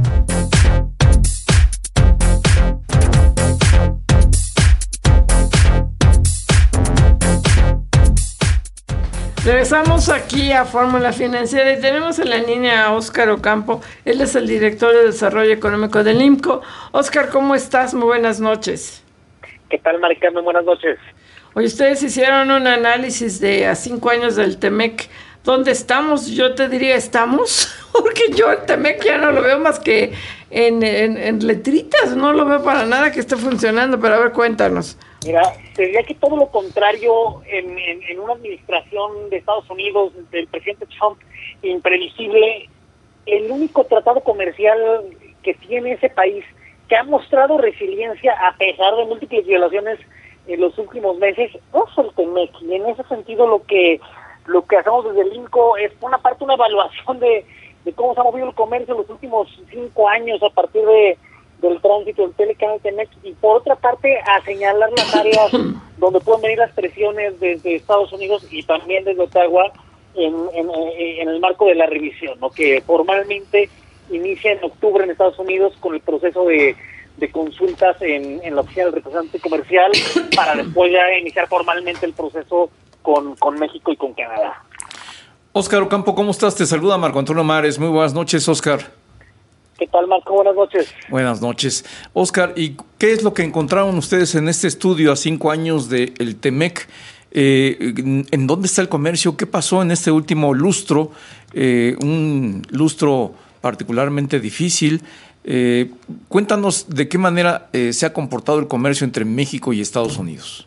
Regresamos aquí a Fórmula Financiera y tenemos en la línea a Óscar Ocampo. Él es el director de Desarrollo Económico del IMCO. Óscar, ¿cómo estás? Muy buenas noches. ¿Qué tal, Mari Carmen? Buenas noches. Oye, ustedes hicieron un análisis de a cinco años del Temec. ¿Dónde estamos? Yo te diría, ¿estamos? Porque yo el Temec ya no lo veo más que en, en, en letritas. No lo veo para nada que esté funcionando, pero a ver, cuéntanos. Mira, sería que todo lo contrario en, en, en una administración de Estados Unidos, del presidente Trump, imprevisible. El único tratado comercial que tiene ese país, que ha mostrado resiliencia a pesar de múltiples violaciones en los últimos meses, no es el Temec. Y en ese sentido lo que lo que hacemos desde el IMCO es, por una parte, una evaluación de, de cómo se ha movido el comercio en los últimos cinco años a partir de del tránsito del Telecanal Temec, y por otra parte a señalar las áreas donde pueden venir las presiones desde Estados Unidos y también desde Ottawa en, en, en el marco de la revisión, ¿no? Que formalmente inicia en octubre en Estados Unidos con el proceso de, de consultas en, en la oficina del representante comercial, para después ya iniciar formalmente el proceso con, con México y con Canadá. Óscar Ocampo, ¿cómo estás? Te saluda Marco Antonio Mares. Muy buenas noches, Óscar. ¿Qué tal, Marco? Buenas noches. Buenas noches. Óscar, ¿y qué es lo que encontraron ustedes en este estudio a cinco años del Temec? Eh, ¿En dónde está el comercio? ¿Qué pasó en este último lustro? Eh, un lustro particularmente difícil. Eh, cuéntanos de qué manera eh, se ha comportado el comercio entre México y Estados Unidos.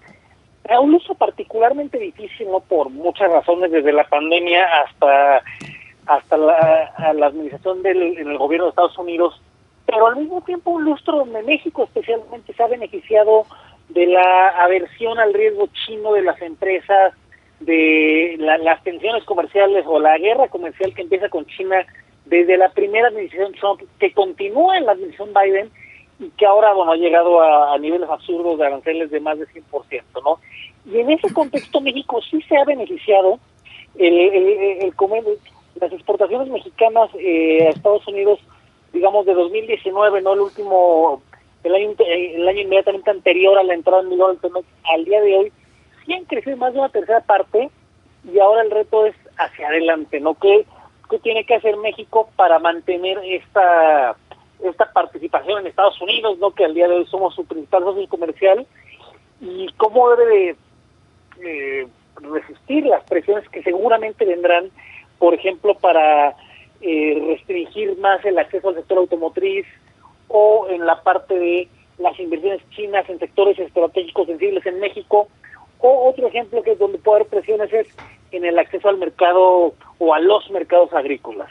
Era un lustro particularmente difícil, ¿no? Por muchas razones, desde la pandemia hasta... hasta la, a la administración del en el gobierno de Estados Unidos, pero al mismo tiempo un lustro donde México especialmente se ha beneficiado de la aversión al riesgo chino de las empresas, de la, las tensiones comerciales o la guerra comercial que empieza con China desde la primera administración Trump, que continúa en la administración Biden y que ahora, bueno, ha llegado a, a niveles absurdos de aranceles de más de cien por ciento, ¿no? Y en ese contexto México sí se ha beneficiado. el, el, el, el comercio, las exportaciones mexicanas eh, a Estados Unidos, digamos, de dos mil diecinueve, no el último, el año, el año inmediatamente anterior a la entrada en vigor del Temec, al día de hoy, sí han crecido más de una tercera parte, y ahora el reto es hacia adelante, ¿no? ¿Qué, qué tiene que hacer México para mantener esta esta participación en Estados Unidos, ¿no? Que al día de hoy somos su principal socio comercial, y cómo debe de eh, resistir las presiones que seguramente vendrán, por ejemplo, para eh, restringir más el acceso al sector automotriz, o en la parte de las inversiones chinas en sectores estratégicos sensibles en México, o otro ejemplo que es donde puede haber presiones es en el acceso al mercado o a los mercados agrícolas.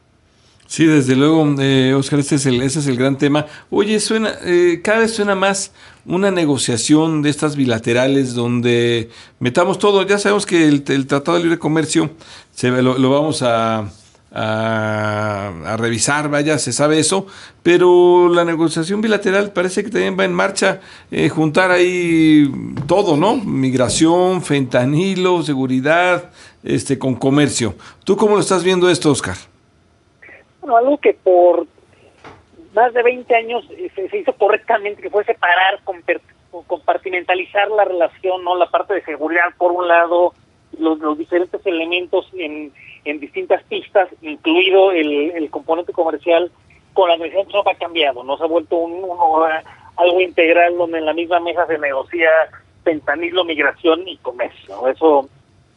Sí, desde luego, eh, Óscar, este es el, ese es el gran tema. Oye, suena, eh, cada vez suena más una negociación de estas bilaterales donde metamos todo. Ya sabemos que el, el Tratado de Libre Comercio se, lo, lo vamos a, a, a revisar, vaya, se sabe eso, pero la negociación bilateral parece que también va en marcha, eh, juntar ahí todo, ¿no? Migración, fentanilo, seguridad, este, con comercio. ¿Tú cómo lo estás viendo esto, Oscar? Bueno, algo que por más de veinte años se, se hizo correctamente, que fue separar, compartimentalizar la relación, ¿no? La parte de seguridad por un lado, los, los diferentes elementos en, en distintas pistas, incluido el, el componente comercial, con la administración Trump ha cambiado, ¿no? Se ha vuelto un, un, algo integral donde en la misma mesa se negocia fentanilo, migración y comercio, ¿no? Eso,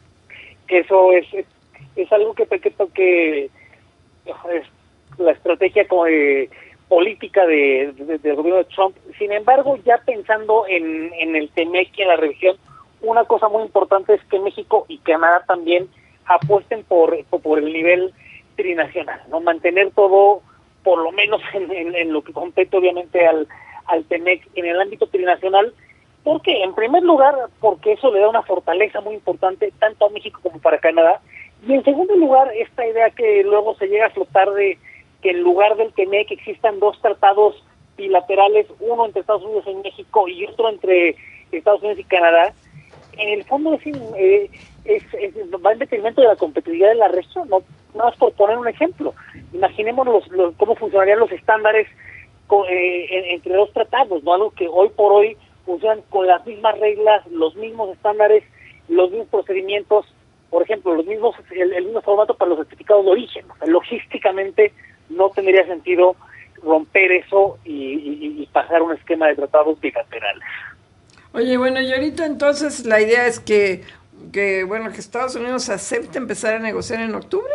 eso es, es, es algo que, que, que es la estrategia como de política de, de, del gobierno de Trump. Sin embargo, ya pensando en, en el TEMEC y en la revisión, una cosa muy importante es que México y Canadá también apuesten por, por el nivel trinacional, ¿no? Mantener todo, por lo menos en, en, en lo que compete obviamente al, al TEMEC en el ámbito trinacional. ¿Por qué? En primer lugar, porque eso le da una fortaleza muy importante tanto a México como para Canadá. Y en segundo lugar, esta idea que luego se llega a flotar de que en lugar del TEMEC existan dos tratados bilaterales, uno entre Estados Unidos y México y otro entre Estados Unidos y Canadá, en el fondo es, eh, es, es va en detrimento de la competitividad de la región. No, no más por poner un ejemplo, imaginemos los, los, cómo funcionarían los estándares con, eh, en, entre dos tratados, no algo que hoy por hoy funcionan con las mismas reglas, los mismos estándares, los mismos procedimientos, por ejemplo, los mismos el, el mismo formato para los certificados de origen. O sea, logísticamente no tendría sentido romper eso y, y, y pasar un esquema de tratados bilaterales. Oye, bueno, y ahorita entonces la idea es que, que bueno, que Estados Unidos acepte empezar a negociar en octubre.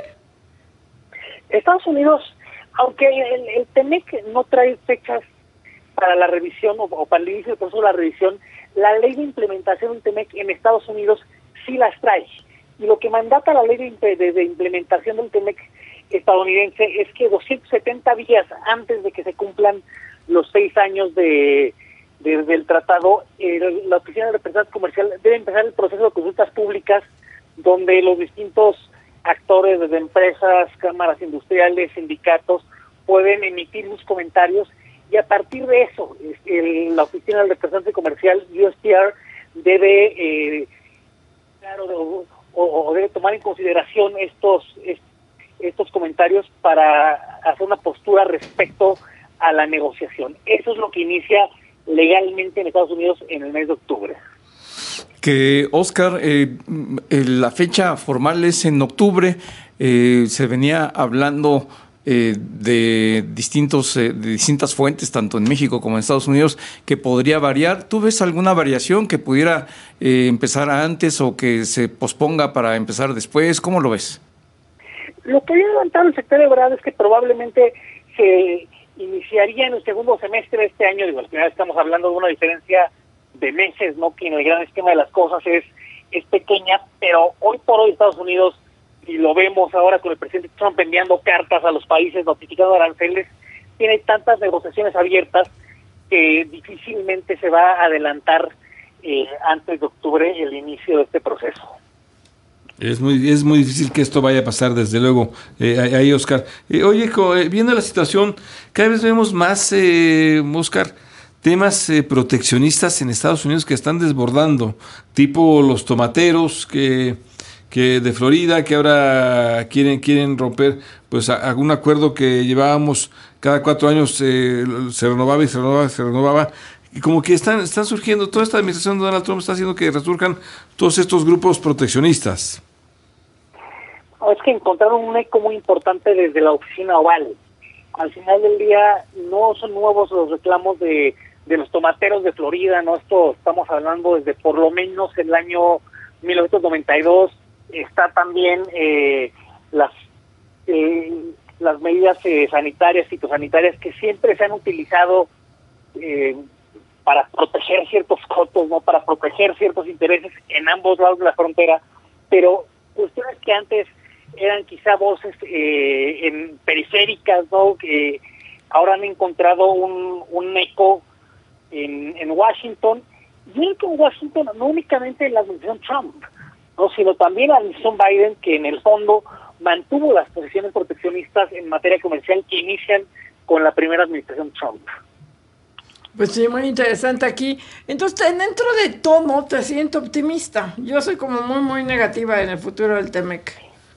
Estados Unidos, aunque el, el TEMEC no trae fechas para la revisión o, o para el inicio del proceso de la revisión, la ley de implementación del TEMEC en Estados Unidos sí las trae. Y lo que mandata la ley de, de, de implementación del TEMEC estadounidense es que doscientos setenta días antes de que se cumplan los seis años de, de del tratado, eh, la Oficina de Representación Comercial debe empezar el proceso de consultas públicas donde los distintos actores desde empresas, cámaras industriales, sindicatos pueden emitir sus comentarios y a partir de eso el, la Oficina de Representación Comercial, U S T R, debe eh, claro, o, o, o debe tomar en consideración estos, estos estos comentarios para hacer una postura respecto a la negociación. Eso es lo que inicia legalmente en Estados Unidos en el mes de octubre. Que, Oscar, eh, la fecha formal es en octubre, eh, se venía hablando eh, de distintos eh, de distintas fuentes, tanto en México como en Estados Unidos, que podría variar. ¿Tú ves alguna variación que pudiera eh, empezar antes o que se posponga para empezar después? ¿Cómo lo ves? Lo que había adelantado el secretario de Verdad es que probablemente se iniciaría en el segundo semestre de este año. Digo, al final estamos hablando de una diferencia de meses, ¿no? Que en el gran esquema de las cosas es, es pequeña, pero hoy por hoy Estados Unidos, y lo vemos ahora con el presidente Trump enviando cartas a los países notificando aranceles, tiene tantas negociaciones abiertas que difícilmente se va a adelantar eh, antes de octubre el inicio de este proceso. Es muy es muy difícil que esto vaya a pasar, desde luego, eh, ahí, Oscar. Eh, oye, eh, viendo la situación, cada vez vemos más, eh, Oscar, temas eh, proteccionistas en Estados Unidos que están desbordando, tipo los tomateros que, que de Florida, que ahora quieren quieren romper pues algún acuerdo que llevábamos cada cuatro años, eh, se renovaba y se renovaba y se renovaba. Y como que están están surgiendo, toda esta administración de Donald Trump está haciendo que resurjan todos estos grupos proteccionistas. Es que encontraron un eco muy importante desde la oficina oval. Al final del día no son nuevos los reclamos de, de los tomateros de Florida, ¿no? Esto estamos hablando desde por lo menos el año mil novecientos noventa y dos. Está también eh, las eh, las medidas eh, sanitarias, fitosanitarias, que siempre se han utilizado eh, para proteger ciertos cotos, ¿no? Para proteger ciertos intereses en ambos lados de la frontera, pero cuestiones que antes eran quizá voces eh, en periféricas, ¿no? Que ahora han encontrado un, un eco en, en Washington, y el eco en Washington no únicamente en la administración Trump, no, sino también la administración Biden, que en el fondo mantuvo las posiciones proteccionistas en materia comercial que inician con la primera administración Trump. Pues sí, muy interesante aquí. Entonces, dentro de todo, te siento optimista. Yo soy como muy, muy negativa en el futuro del T-MEC.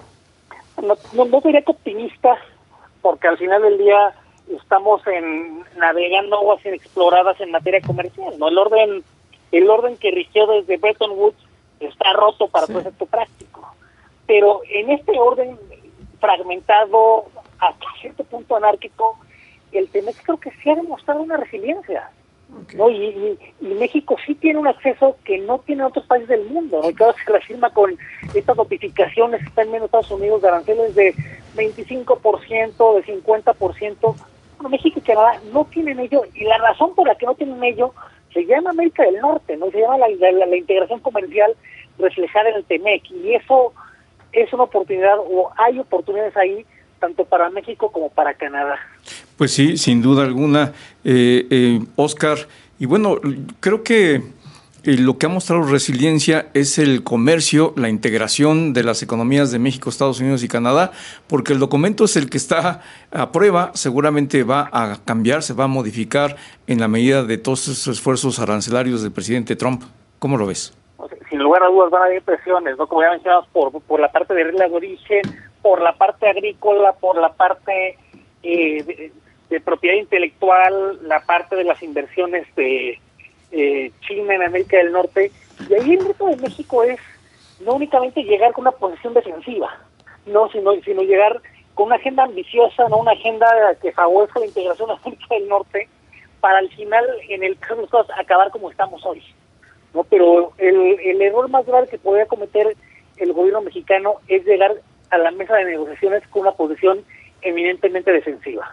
No, no, no sería que optimista, porque al final del día estamos en navegando aguas inexploradas en materia comercial, ¿no? El orden, el orden que rigió desde Bretton Woods está roto para sí. todo efecto práctico. Pero en este orden fragmentado, hasta cierto punto anárquico, el T-MEC creo que sí ha demostrado una resiliencia, okay. ¿no? Y, y, y México sí tiene un acceso que no tienen otros países del mundo, ¿no? Y claro, se reafirma con estas notificaciones que están en Estados Unidos de aranceles de veinticinco por ciento, de cincuenta por ciento. Bueno, México y Canadá no tienen ello, y la razón por la que no tienen ello se llama América del Norte, ¿no? Se llama la, la, la integración comercial reflejada en el T-MEC, y eso es una oportunidad, o hay oportunidades ahí, tanto para México como para Canadá. Pues sí, sin duda alguna, eh, eh, Oscar. Y bueno, creo que eh, lo que ha mostrado resiliencia es el comercio, la integración de las economías de México, Estados Unidos y Canadá, porque el documento es el que está a prueba, seguramente va a cambiar, se va a modificar en la medida de todos esos esfuerzos arancelarios del presidente Trump. ¿Cómo lo ves? Sin lugar a dudas van a haber presiones, ¿no? Como ya mencionamos, por, por la parte de reglas de origen, por la parte agrícola, por la parte eh, de, de propiedad intelectual, la parte de las inversiones de eh, China en América del Norte. Y ahí el reto de México es no únicamente llegar con una posición defensiva, no, sino, sino llegar con una agenda ambiciosa, no una agenda que favorezca la integración de América del Norte, para al final, en el caso de los casos, acabar como estamos hoy. No, pero el, el error más grave que podría cometer el gobierno mexicano es llegar a la mesa de negociaciones con una posición eminentemente defensiva.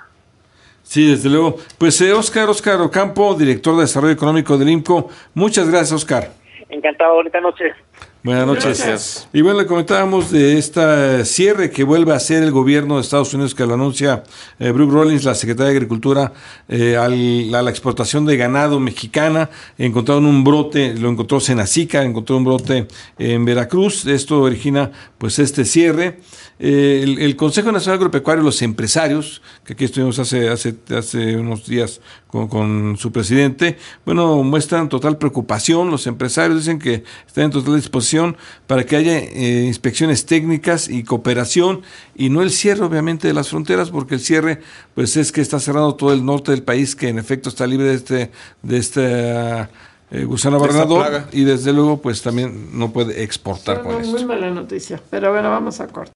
Sí, desde luego. Pues eh, Oscar, Oscar Ocampo, director de Desarrollo Económico del IMCO. Muchas gracias, Oscar. Encantado, bonita noche. Buenas noches. Gracias. Y bueno, le comentábamos de este cierre que vuelve a hacer el gobierno de Estados Unidos, que lo anuncia eh, Brooke Rollins, la secretaria de Agricultura, eh, al, a la exportación de ganado mexicana. Encontraron un brote, lo encontró Senacica, encontró un brote en Veracruz. Esto origina pues este cierre. Eh, el, el Consejo Nacional Agropecuario, los empresarios, que aquí estuvimos hace hace hace unos días con, con su presidente, bueno, muestran total preocupación. Los empresarios dicen que están en total disposición para que haya eh, inspecciones técnicas y cooperación, y no el cierre obviamente de las fronteras, porque el cierre pues es que está cerrando todo el norte del país, que en efecto está libre de este de este eh, gusano barrenador, y desde luego pues también no puede exportar sí, con no, esto. Muy mala noticia, pero bueno, vamos a cortar.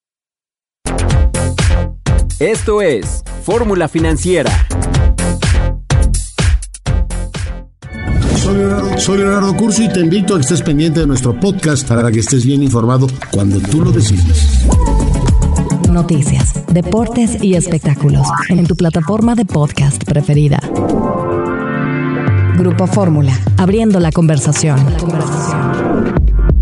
Esto es Fórmula Financiera. Soy Leonardo, soy Leonardo Curso y te invito a que estés pendiente de nuestro podcast para que estés bien informado cuando tú lo decidas. Noticias, deportes y espectáculos en tu plataforma de podcast preferida. Grupo Fórmula, abriendo la conversación. La conversación.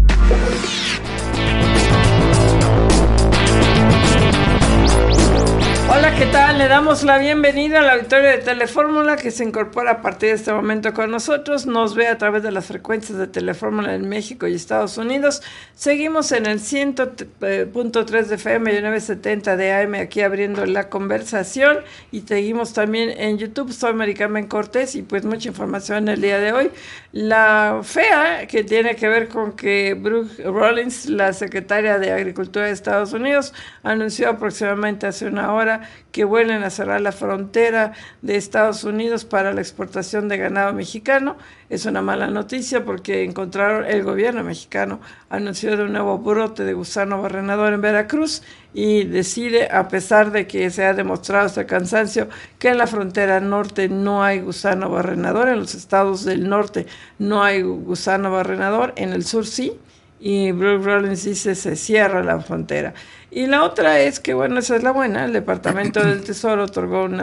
Hola, ¿qué tal? Le damos la bienvenida al auditorio de Telefórmula, que se incorpora a partir de este momento con nosotros. Nos ve a través de las frecuencias de Telefórmula en México y Estados Unidos. Seguimos en el cien punto tres de F M y novecientos setenta de A M, aquí abriendo la conversación. Y seguimos también en YouTube. Soy Mari Carmen Cortés, y pues mucha información el día de hoy. La F E A, que tiene que ver con que Brooke Rollins, la secretaria de Agricultura de Estados Unidos, anunció aproximadamente hace una hora que vuelven a cerrar la frontera de Estados Unidos para la exportación de ganado mexicano. Es una mala noticia porque encontraron, el gobierno mexicano anunció de un nuevo brote de gusano barrenador en Veracruz, y decide, a pesar de que se ha demostrado hasta el cansancio que en la frontera norte no hay gusano barrenador, en los estados del norte no hay gusano barrenador, en el sur sí, y Brooke Rollins dice se cierra la frontera. Y la otra es que, bueno, esa es la buena, el Departamento del Tesoro otorgó una,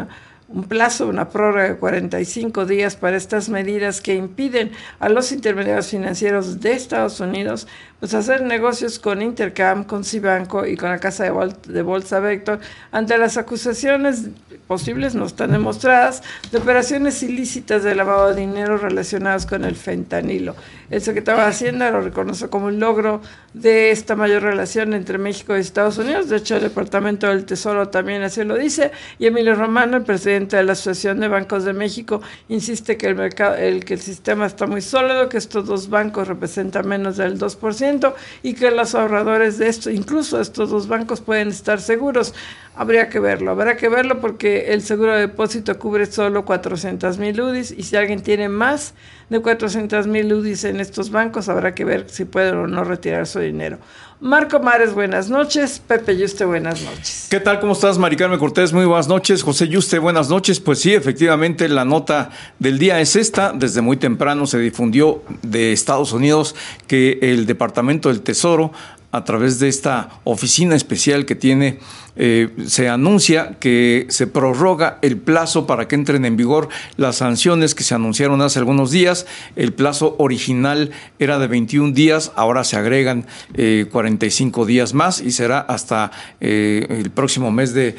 un plazo, una prórroga de cuarenta y cinco días para estas medidas que impiden a los intermediarios financieros de Estados Unidos pues hacer negocios con Intercam, con Cibanco y con la casa de, bol de bolsa Vector ante las acusaciones posibles, no están demostradas, de operaciones ilícitas de lavado de dinero relacionadas con el fentanilo. El secretario de Hacienda lo reconoció como un logro de esta mayor relación entre México y Estados Unidos. De hecho, el Departamento del Tesoro también así lo dice. Y Emilio Romano, el presidente de la Asociación de Bancos de México, insiste que el mercado, el, que el sistema está muy sólido, que estos dos bancos representan menos del dos por ciento y que los ahorradores de esto, incluso estos dos bancos, pueden estar seguros. Habría que verlo, habrá que verlo porque el seguro de depósito cubre solo cuatrocientos mil U D Is y si alguien tiene más de cuatrocientos mil U D Is en estos bancos, habrá que ver si pueden o no retirar su dinero. Marco Mares, buenas noches. Pepe Yuste, buenas noches. ¿Qué tal? ¿Cómo estás, Mari Carmen Cortés? Muy buenas noches. José Yuste, buenas noches. Pues sí, efectivamente, la nota del día es esta. Desde muy temprano se difundió de Estados Unidos que el Departamento del Tesoro, a través de esta oficina especial que tiene, eh, se anuncia que se prorroga el plazo para que entren en vigor las sanciones que se anunciaron hace algunos días. El plazo original era de veintiún días, ahora se agregan eh, cuarenta y cinco días más y será hasta eh, el próximo mes de,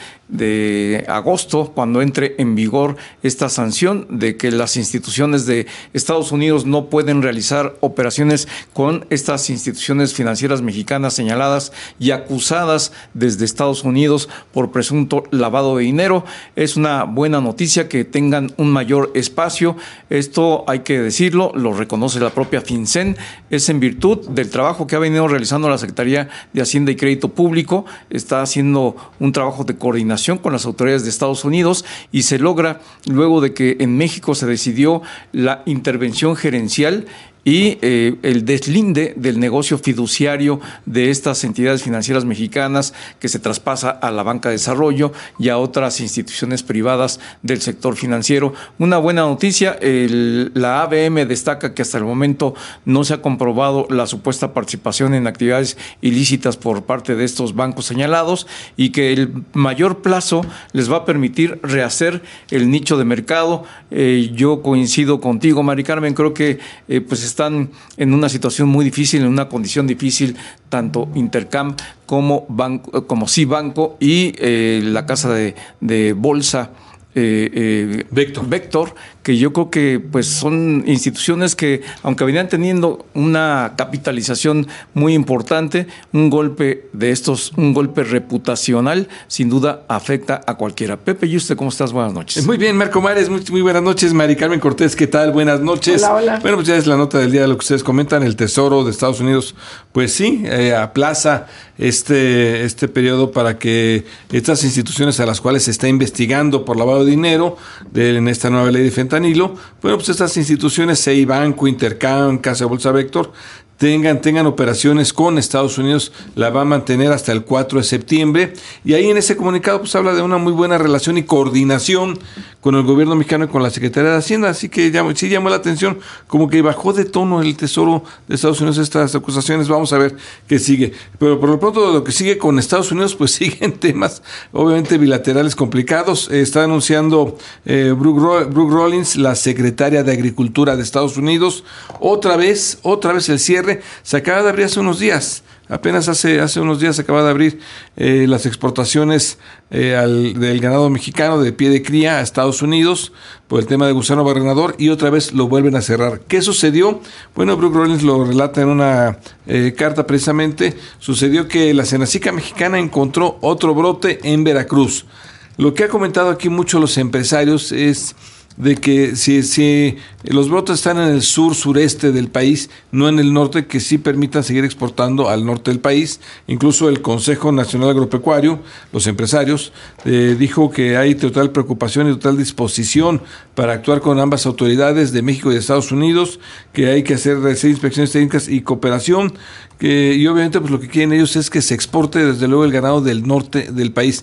de agosto cuando entre en vigor esta sanción de que las instituciones de Estados Unidos no pueden realizar operaciones con estas instituciones financieras mexicanas señaladas y acusadas desde Estados Unidos por presunto lavado de dinero. Es una buena noticia que tengan un mayor espacio. Esto hay que decirlo, lo reconoce la propia FinCEN. Es en virtud del trabajo que ha venido realizando la Secretaría de Hacienda y Crédito Público. Está haciendo un trabajo de coordinación con las autoridades de Estados Unidos y se logra luego de que en México se decidió la intervención gerencial y eh, el deslinde del negocio fiduciario de estas entidades financieras mexicanas que se traspasa a la banca de desarrollo y a otras instituciones privadas del sector financiero. Una buena noticia, el, la A B M destaca que hasta el momento no se ha comprobado la supuesta participación en actividades ilícitas por parte de estos bancos señalados y que el mayor plazo les va a permitir rehacer el nicho de mercado. Eh, yo coincido contigo, Mari Carmen, creo que eh, pues están en una situación muy difícil, en una condición difícil, tanto Intercam como, banco, como Cibanco y eh, la casa de, de bolsa eh, eh, Vector. Vector, que yo creo que pues son instituciones que, aunque venían teniendo una capitalización muy importante, un golpe de estos, un golpe reputacional, sin duda afecta a cualquiera. Pepe, ¿y usted cómo estás? Buenas noches. Muy bien, Marco Mares, muy, muy buenas noches. Mari Carmen Cortés, ¿qué tal? Buenas noches. Hola, hola. Bueno, pues ya es la nota del día de lo que ustedes comentan. El Tesoro de Estados Unidos, pues sí, eh, aplaza este, este periodo para que estas instituciones a las cuales se está investigando por lavado de dinero de, en esta nueva ley de fentanilo, bueno, pues estas instituciones, Cibanco, Intercam, Casa de Bolsa Vector, tengan, tengan operaciones con Estados Unidos, la va a mantener hasta el cuatro de septiembre, y ahí en ese comunicado pues habla de una muy buena relación y coordinación con el gobierno mexicano y con la Secretaría de Hacienda, así que ya, sí llamó la atención, como que bajó de tono el Tesoro de Estados Unidos estas acusaciones. Vamos a ver qué sigue, pero por lo pronto lo que sigue con Estados Unidos, pues siguen temas obviamente bilaterales complicados. Eh, está anunciando eh, Brooke, Ro Brooke Rollins, la secretaria de Agricultura de Estados Unidos, otra vez, otra vez el cierre. Se acaba de abrir hace unos días, apenas hace, hace unos días se acaba de abrir eh, las exportaciones eh, al, del ganado mexicano de pie de cría a Estados Unidos por el tema de gusano barrenador, y otra vez lo vuelven a cerrar. ¿Qué sucedió? Bueno, Brooke Rollins lo relata en una eh, carta precisamente. Sucedió que la Senacica mexicana encontró otro brote en Veracruz. Lo que ha comentado aquí mucho los empresarios es de que si, si los brotes están en el sur sureste del país, no en el norte, que sí permitan seguir exportando al norte del país. Incluso el Consejo Nacional Agropecuario, los empresarios, eh, dijo que hay total preocupación y total disposición para actuar con ambas autoridades de México y de Estados Unidos, que hay que hacer, hacer inspecciones técnicas y cooperación, que, y obviamente pues lo que quieren ellos es que se exporte desde luego el ganado del norte del país.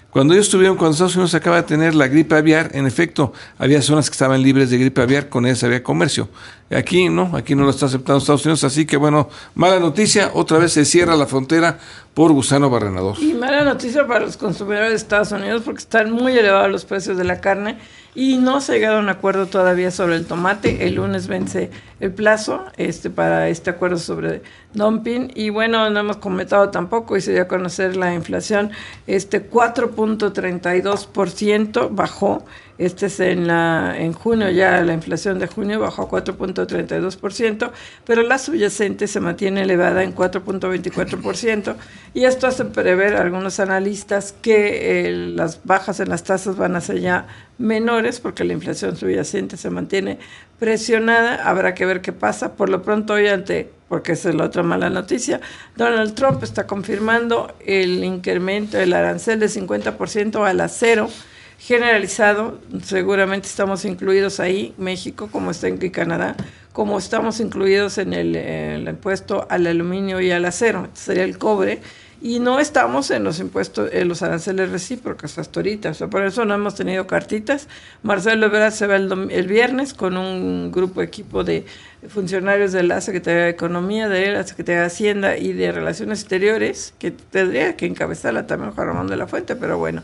Cuando ellos tuvieron, cuando Estados Unidos acaba de tener la gripe aviar, en efecto, había zonas que estaban libres de gripe aviar, con ellas había comercio. Aquí no, aquí no lo está aceptando Estados Unidos, así que bueno, mala noticia, otra vez se cierra la frontera por gusano barrenador. Y mala noticia para los consumidores de Estados Unidos porque están muy elevados los precios de la carne y no se ha llegado a un acuerdo todavía sobre el tomate. El lunes vence el plazo este para este acuerdo sobre dumping y bueno, no hemos comentado tampoco y se dio a conocer la inflación, este cuatro punto treinta y dos por ciento bajó. Este es en la en junio, ya la inflación de junio bajó a cuatro punto treinta y dos por ciento, pero la subyacente se mantiene elevada en cuatro punto veinticuatro por ciento y esto hace prever a algunos analistas que eh, las bajas en las tasas van a ser ya menores porque la inflación subyacente se mantiene presionada. Habrá que ver qué pasa. Por lo pronto hoy ante, porque esa es la otra mala noticia, Donald Trump está confirmando el incremento del arancel de cincuenta por ciento al acero generalizado. Seguramente estamos incluidos ahí, México, como está en Canadá, como estamos incluidos en el, el impuesto al aluminio y al acero, sería el cobre, y no estamos en los impuestos, en los aranceles recíprocos hasta ahorita, o sea, por eso no hemos tenido cartitas. Marcelo Ebrard se va el, el viernes con un grupo equipo de funcionarios de la Secretaría de Economía, de la Secretaría de Hacienda y de Relaciones Exteriores, que tendría que encabezarla también Juan Ramón de la Fuente, pero bueno,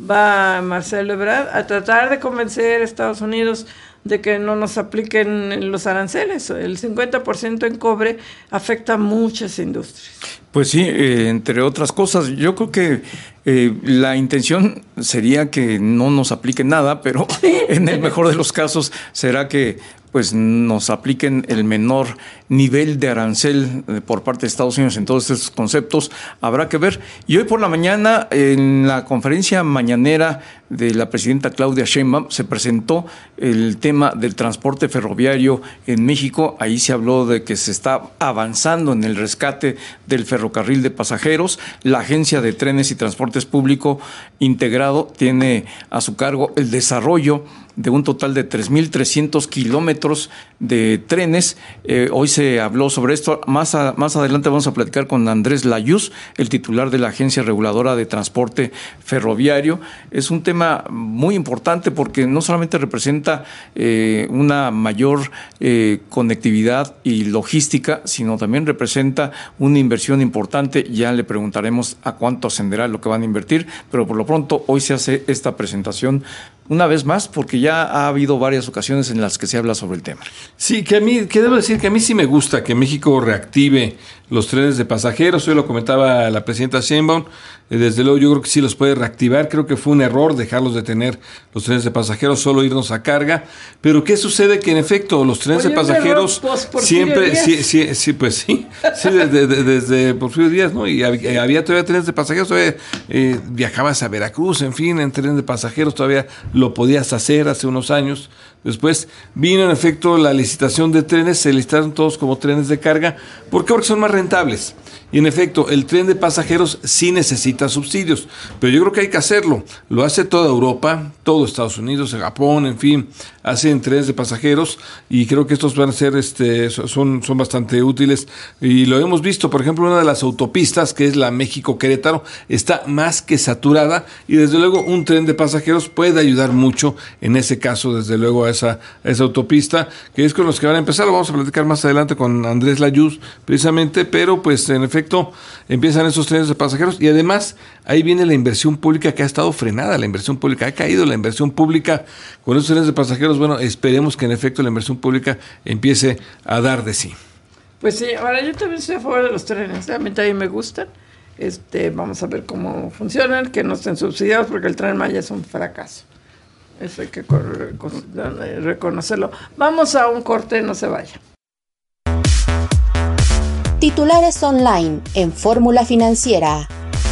va Marcelo Ebrard a tratar de convencer a Estados Unidos de que no nos apliquen los aranceles. El cincuenta por ciento en cobre afecta a muchas industrias. Pues sí, eh, entre otras cosas, yo creo que eh, la intención sería que no nos apliquen nada, pero en el mejor de los casos será que pues nos apliquen el menor nivel de arancel eh, por parte de Estados Unidos en todos estos conceptos. Habrá que ver. Y hoy por la mañana, en la conferencia mañanera de la presidenta Claudia Sheinbaum, se presentó el tema del transporte ferroviario en México. Ahí se habló de que se está avanzando en el rescate del ferrocarril de pasajeros. La Agencia de Trenes y Transportes Público Integrado tiene a su cargo el desarrollo de un total de tres mil trescientos kilómetros de trenes. Eh, hoy se habló sobre esto. Más, a, más adelante vamos a platicar con Andrés Layuz, el titular de la Agencia Reguladora de Transporte Ferroviario. Es un tema muy importante porque no solamente representa eh, una mayor eh, conectividad y logística, sino también representa una inversión importante. Ya le preguntaremos a cuánto ascenderá lo que van a invertir, pero por lo pronto hoy se hace esta presentación una vez más, porque ya ha habido varias ocasiones en las que se habla sobre el tema. Sí, que a mí, que debo decir que a mí sí me gusta que México reactive los trenes de pasajeros. Hoy lo comentaba la presidenta Sheinbaum. Eh, desde luego yo creo que sí los puede reactivar. Creo que fue un error dejarlos de tener los trenes de pasajeros, solo irnos a carga. Pero ¿qué sucede? Que en efecto los trenes Oye, de pasajeros siempre, sí, sí, sí, pues sí, sí desde, desde, desde Porfirio Díaz, ¿no? Y había, había todavía trenes de pasajeros, todavía eh, viajabas a Veracruz, en fin, en trenes de pasajeros todavía lo podías hacer hace unos años. Después vino en efecto la licitación de trenes, se listaron todos como trenes de carga. ¿Por qué? Porque son más rentables. Y en efecto, el tren de pasajeros sí necesita subsidios, pero yo creo que hay que hacerlo. Lo hace toda Europa, todo Estados Unidos, Japón, en fin, hacen trenes de pasajeros y creo que estos van a ser, este, son, son bastante útiles. Y lo hemos visto, por ejemplo, una de las autopistas, que es la México-Querétaro, está más que saturada y desde luego un tren de pasajeros puede ayudar mucho en ese caso, desde luego a esa, a esa autopista, que es con los que van a empezar. Lo vamos a platicar más adelante con Andrés Layuz, precisamente, pero pues en efecto empiezan esos trenes de pasajeros y además ahí viene la inversión pública que ha estado frenada, la inversión pública ha caído, la inversión pública con esos trenes de pasajeros. Bueno, esperemos que en efecto la inversión pública empiece a dar de sí. Pues sí, ahora yo también estoy a favor de los trenes, a mí también me gustan. Este, vamos a ver cómo funcionan, que no estén subsidiados porque el Tren Maya es un fracaso. Eso hay que reconocerlo. Vamos a un corte, no se vaya. Titulares online en Fórmula Financiera.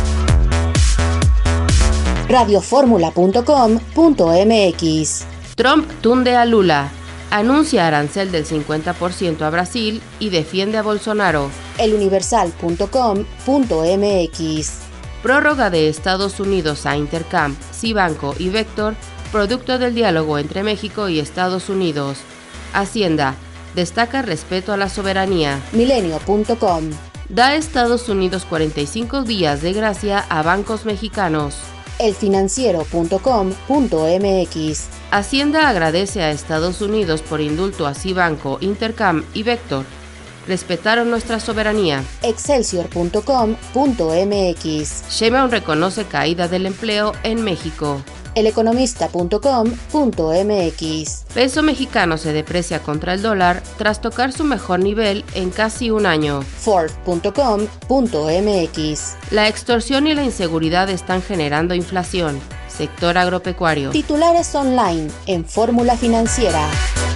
radioformula punto com punto m x. Trump tunde a Lula, anuncia arancel del cincuenta por ciento a Brasil y defiende a Bolsonaro. eluniversal punto com punto m x. Prórroga de Estados Unidos a Intercam, Cibanco y Vector, producto del diálogo entre México y Estados Unidos. Hacienda destaca respeto a la soberanía. milenio punto com. Da Estados Unidos cuarenta y cinco días de gracia a bancos mexicanos. el financiero punto com punto m x. Hacienda agradece a Estados Unidos por indulto a Cibanco, Intercam y Vector. Respetaron nuestra soberanía. excelsior punto com punto m x. Sheinbaum reconoce caída del empleo en México. el economista punto com punto m x. Peso mexicano se deprecia contra el dólar tras tocar su mejor nivel en casi un año. forbes punto com punto m x. La extorsión y la inseguridad están generando inflación. Sector agropecuario. Titulares online en Fórmula Financiera.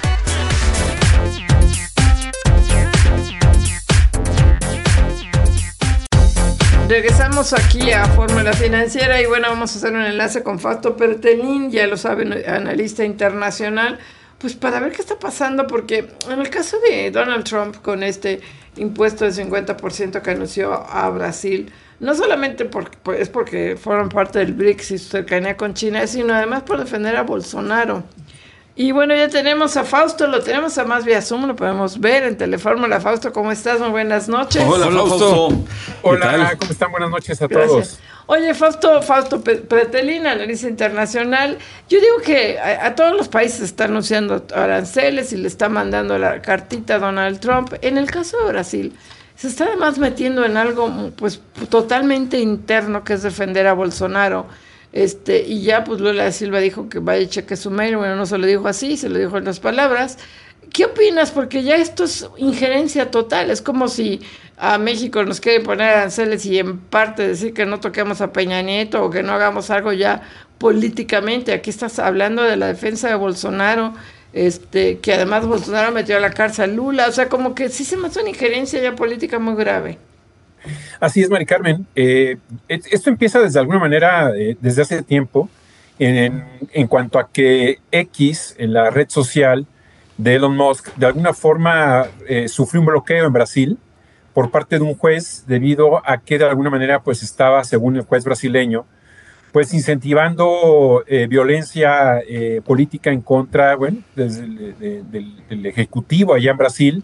Regresamos aquí a Fórmula Financiera y bueno, vamos a hacer un enlace con Fausto Pertelín, ya lo saben, analista internacional, pues para ver qué está pasando, porque en el caso de Donald Trump con este impuesto del cincuenta por ciento que anunció a Brasil, no solamente por, por, es porque fueron parte del BRICS y su cercanía con China, sino además por defender a Bolsonaro. Y bueno, ya tenemos a Fausto, lo tenemos a más vía Zoom, lo podemos ver en Telefórmula. Fausto, ¿cómo estás? Muy buenas noches. Hola, Fausto. Hola, ¿cómo están? Buenas noches a Gracias. todos. Oye, Fausto, Fausto Pretelín, analista internacional. Yo digo que a, a todos los países está anunciando aranceles y le está mandando la cartita a Donald Trump. En el caso de Brasil, se está además metiendo en algo pues totalmente interno, que es defender a Bolsonaro. Este, y ya pues Lula da Silva dijo que vaya y cheque su mail. Bueno, no se lo dijo así, se lo dijo en las palabras. ¿Qué opinas? Porque ya esto es injerencia total, es como si a México nos quieren poner aranceles y en parte decir que no toquemos a Peña Nieto o que no hagamos algo ya políticamente. Aquí estás hablando de la defensa de Bolsonaro, este, que además Bolsonaro metió a la cárcel a Lula, o sea, como que sí se me hace una injerencia ya política muy grave. Así es, Mari Carmen. Eh, esto empieza desde alguna manera, eh, desde hace tiempo, en, en cuanto a que X, en la red social de Elon Musk, de alguna forma eh, sufrió un bloqueo en Brasil por parte de un juez debido a que de alguna manera pues estaba, según el juez brasileño, pues incentivando eh, violencia eh, política en contra, bueno, desde el, de, del, del Ejecutivo allá en Brasil.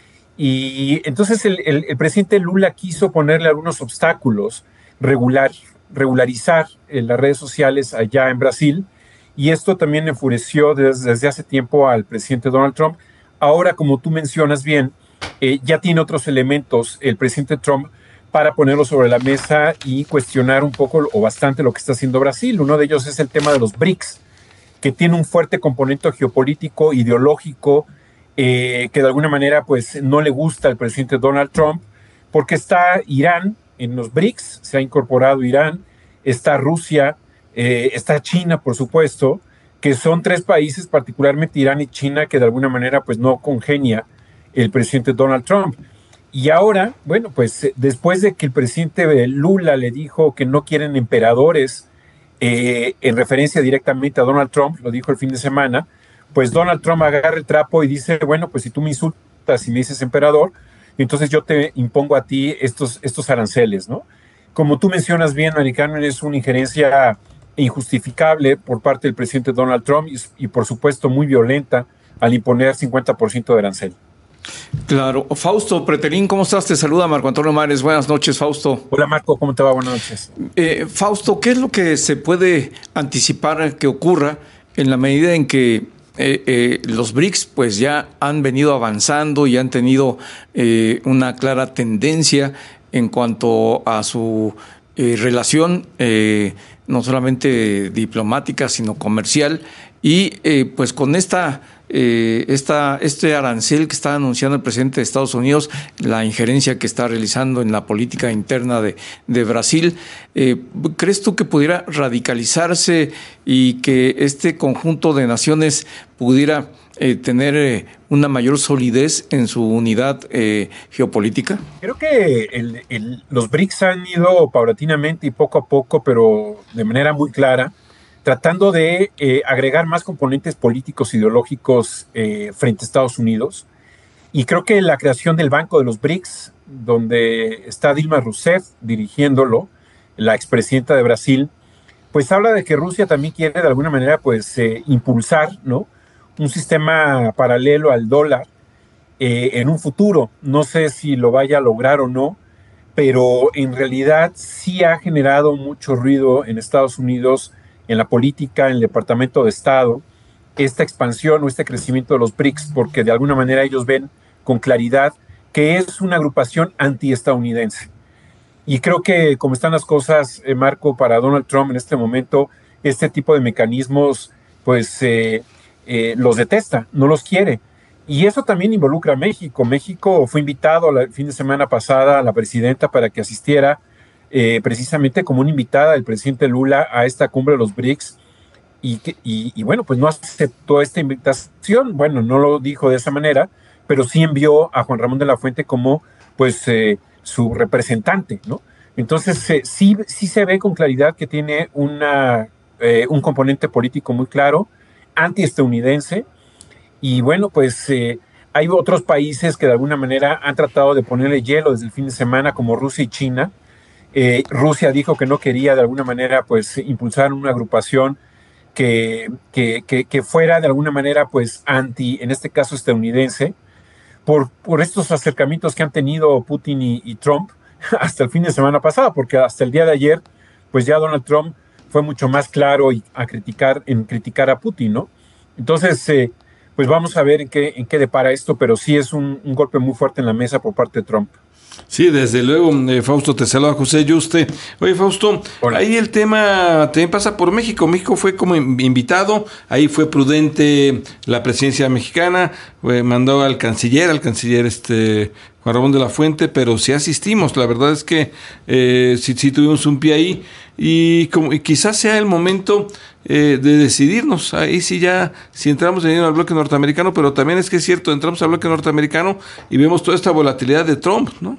Y entonces el, el, el presidente Lula quiso ponerle algunos obstáculos, regular, regularizar en las redes sociales allá en Brasil, y esto también enfureció desde, desde hace tiempo al presidente Donald Trump. Ahora, como tú mencionas bien, eh, ya tiene otros elementos el presidente Trump para ponerlo sobre la mesa y cuestionar un poco o bastante lo que está haciendo Brasil. Uno de ellos es el tema de los BRICS, que tiene un fuerte componente geopolítico, ideológico, eh, que de alguna manera pues no le gusta al presidente Donald Trump, porque está Irán en los BRICS, se ha incorporado Irán, está Rusia, eh, está China, por supuesto, que son tres países, particularmente Irán y China, que de alguna manera pues no congenia el presidente Donald Trump. Y ahora, bueno, pues después de que el presidente Lula le dijo que no quieren emperadores, eh, en referencia directamente a Donald Trump, lo dijo el fin de semana, pues Donald Trump agarra el trapo y dice, bueno, pues si tú me insultas y me dices emperador, entonces yo te impongo a ti estos, estos aranceles, ¿no? Como tú mencionas bien, Mari Carmen, es una injerencia injustificable por parte del presidente Donald Trump y, y por supuesto muy violenta al imponer cincuenta por ciento de arancel. Claro. Fausto Pretelín, ¿cómo estás? Te saluda Marco Antonio Mares. Buenas noches, Fausto. Hola, Marco, ¿cómo te va? Buenas noches. Eh, Fausto, ¿qué es lo que se puede anticipar que ocurra en la medida en que eh, eh, los BRICS pues ya han venido avanzando y han tenido eh, una clara tendencia en cuanto a su eh, relación eh, no solamente diplomática sino comercial y eh, pues con esta Eh, esta, este arancel que está anunciando el presidente de Estados Unidos, la injerencia que está realizando en la política interna de, de Brasil, eh, ¿crees tú que pudiera radicalizarse y que este conjunto de naciones pudiera eh, tener eh, una mayor solidez en su unidad eh, geopolítica? Creo que el, el, los BRICS han ido paulatinamente y poco a poco, pero de manera muy clara, tratando de eh, agregar más componentes políticos ideológicos eh, frente a Estados Unidos. Y creo que la creación del Banco de los BRICS, donde está Dilma Rousseff dirigiéndolo, la expresidenta de Brasil, pues habla de que Rusia también quiere de alguna manera pues eh, impulsar, ¿no?, un sistema paralelo al dólar eh, en un futuro. No sé si lo vaya a lograr o no, pero en realidad sí ha generado mucho ruido en Estados Unidos, en la política, en el Departamento de Estado, esta expansión o este crecimiento de los B R I C S, porque de alguna manera ellos ven con claridad que es una agrupación antiestadounidense. Y creo que como están las cosas, eh, Marco, para Donald Trump en este momento, este tipo de mecanismos, pues eh, eh, los detesta, no los quiere. Y eso también involucra a México. México fue invitado el fin de semana pasada a la presidenta para que asistiera eh, precisamente como una invitada del presidente Lula a esta cumbre de los B R I C S. Y, y, y bueno, pues no aceptó esta invitación. Bueno, no lo dijo de esa manera, pero sí envió a Juan Ramón de la Fuente como pues eh, su representante, ¿no? Entonces eh, sí, sí se ve con claridad que tiene una, eh, un componente político muy claro, antiestadounidense. Y bueno, pues eh, hay otros países que de alguna manera han tratado de ponerle hielo desde el fin de semana, como Rusia y China. Eh, Rusia dijo que no quería de alguna manera pues impulsar una agrupación que, que, que, que fuera de alguna manera pues anti, en este caso estadounidense, por, por estos acercamientos que han tenido Putin y, y Trump hasta el fin de semana pasado, porque hasta el día de ayer pues ya Donald Trump fue mucho más claro y a criticar, en criticar a Putin, ¿no? Entonces, eh, pues vamos a ver en qué, en qué depara esto, pero sí es un, un golpe muy fuerte en la mesa por parte de Trump. Sí, desde luego, eh, Fausto, te saluda José Yuste. Oye, Fausto, Hola. Ahí el tema también pasa por México. México fue como invitado, ahí fue prudente la presidencia mexicana, eh, mandó al canciller, al canciller este Juan Ramón de la Fuente, pero sí asistimos. La verdad es que eh, sí, sí tuvimos un pie ahí y, como, y quizás sea el momento eh, de decidirnos. Ahí sí ya, si entramos en el bloque norteamericano, pero también es que es cierto, entramos al bloque norteamericano y vemos toda esta volatilidad de Trump, ¿no?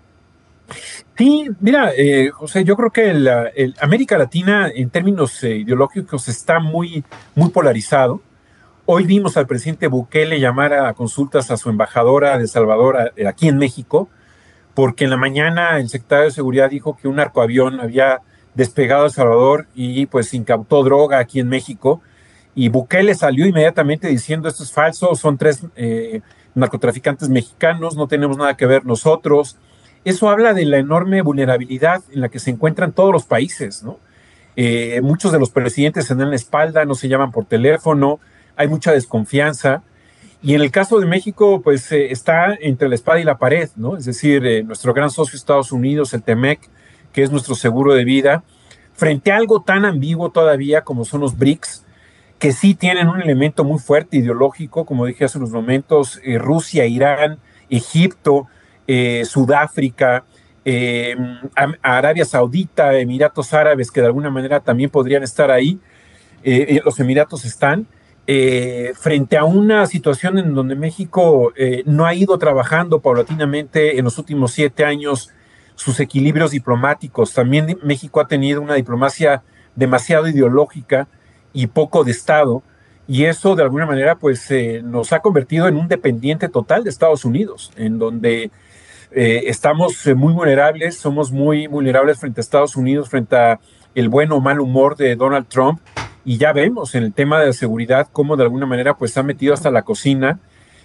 Sí, mira, eh, José, yo creo que el, el América Latina en términos eh, ideológicos está muy, muy polarizado. Hoy vimos al presidente Bukele llamar a consultas a su embajadora de El Salvador a, aquí en México, porque en la mañana el secretario de Seguridad dijo que un narcoavión había despegado a El Salvador y pues incautó droga aquí en México, y Bukele salió inmediatamente diciendo esto es falso, son tres eh, narcotraficantes mexicanos, no tenemos nada que ver nosotros. Eso habla de la enorme vulnerabilidad en la que se encuentran todos los países, ¿no? Eh, muchos de los presidentes se dan la espalda, no se llaman por teléfono, hay mucha desconfianza. Y en el caso de México, pues eh, está entre la espada y la pared, ¿no? Es decir, eh, nuestro gran socio Estados Unidos, el Temec, que es nuestro seguro de vida, frente a algo tan ambiguo todavía como son los B R I C S, que sí tienen un elemento muy fuerte ideológico, como dije hace unos momentos, eh, Rusia, Irán, Egipto, Eh, Sudáfrica, eh, Arabia Saudita, Emiratos Árabes, que de alguna manera también podrían estar ahí, eh, los Emiratos están, eh, frente a una situación en donde México eh, no ha ido trabajando paulatinamente en los últimos siete años sus equilibrios diplomáticos. También México ha tenido una diplomacia demasiado ideológica y poco de Estado, y eso de alguna manera pues eh, nos ha convertido en un dependiente total de Estados Unidos, en donde Eh, estamos eh, muy vulnerables, somos muy vulnerables frente a Estados Unidos, frente a el buen o mal humor de Donald Trump, y ya vemos en el tema de la seguridad cómo de alguna manera pues ha metido hasta la cocina,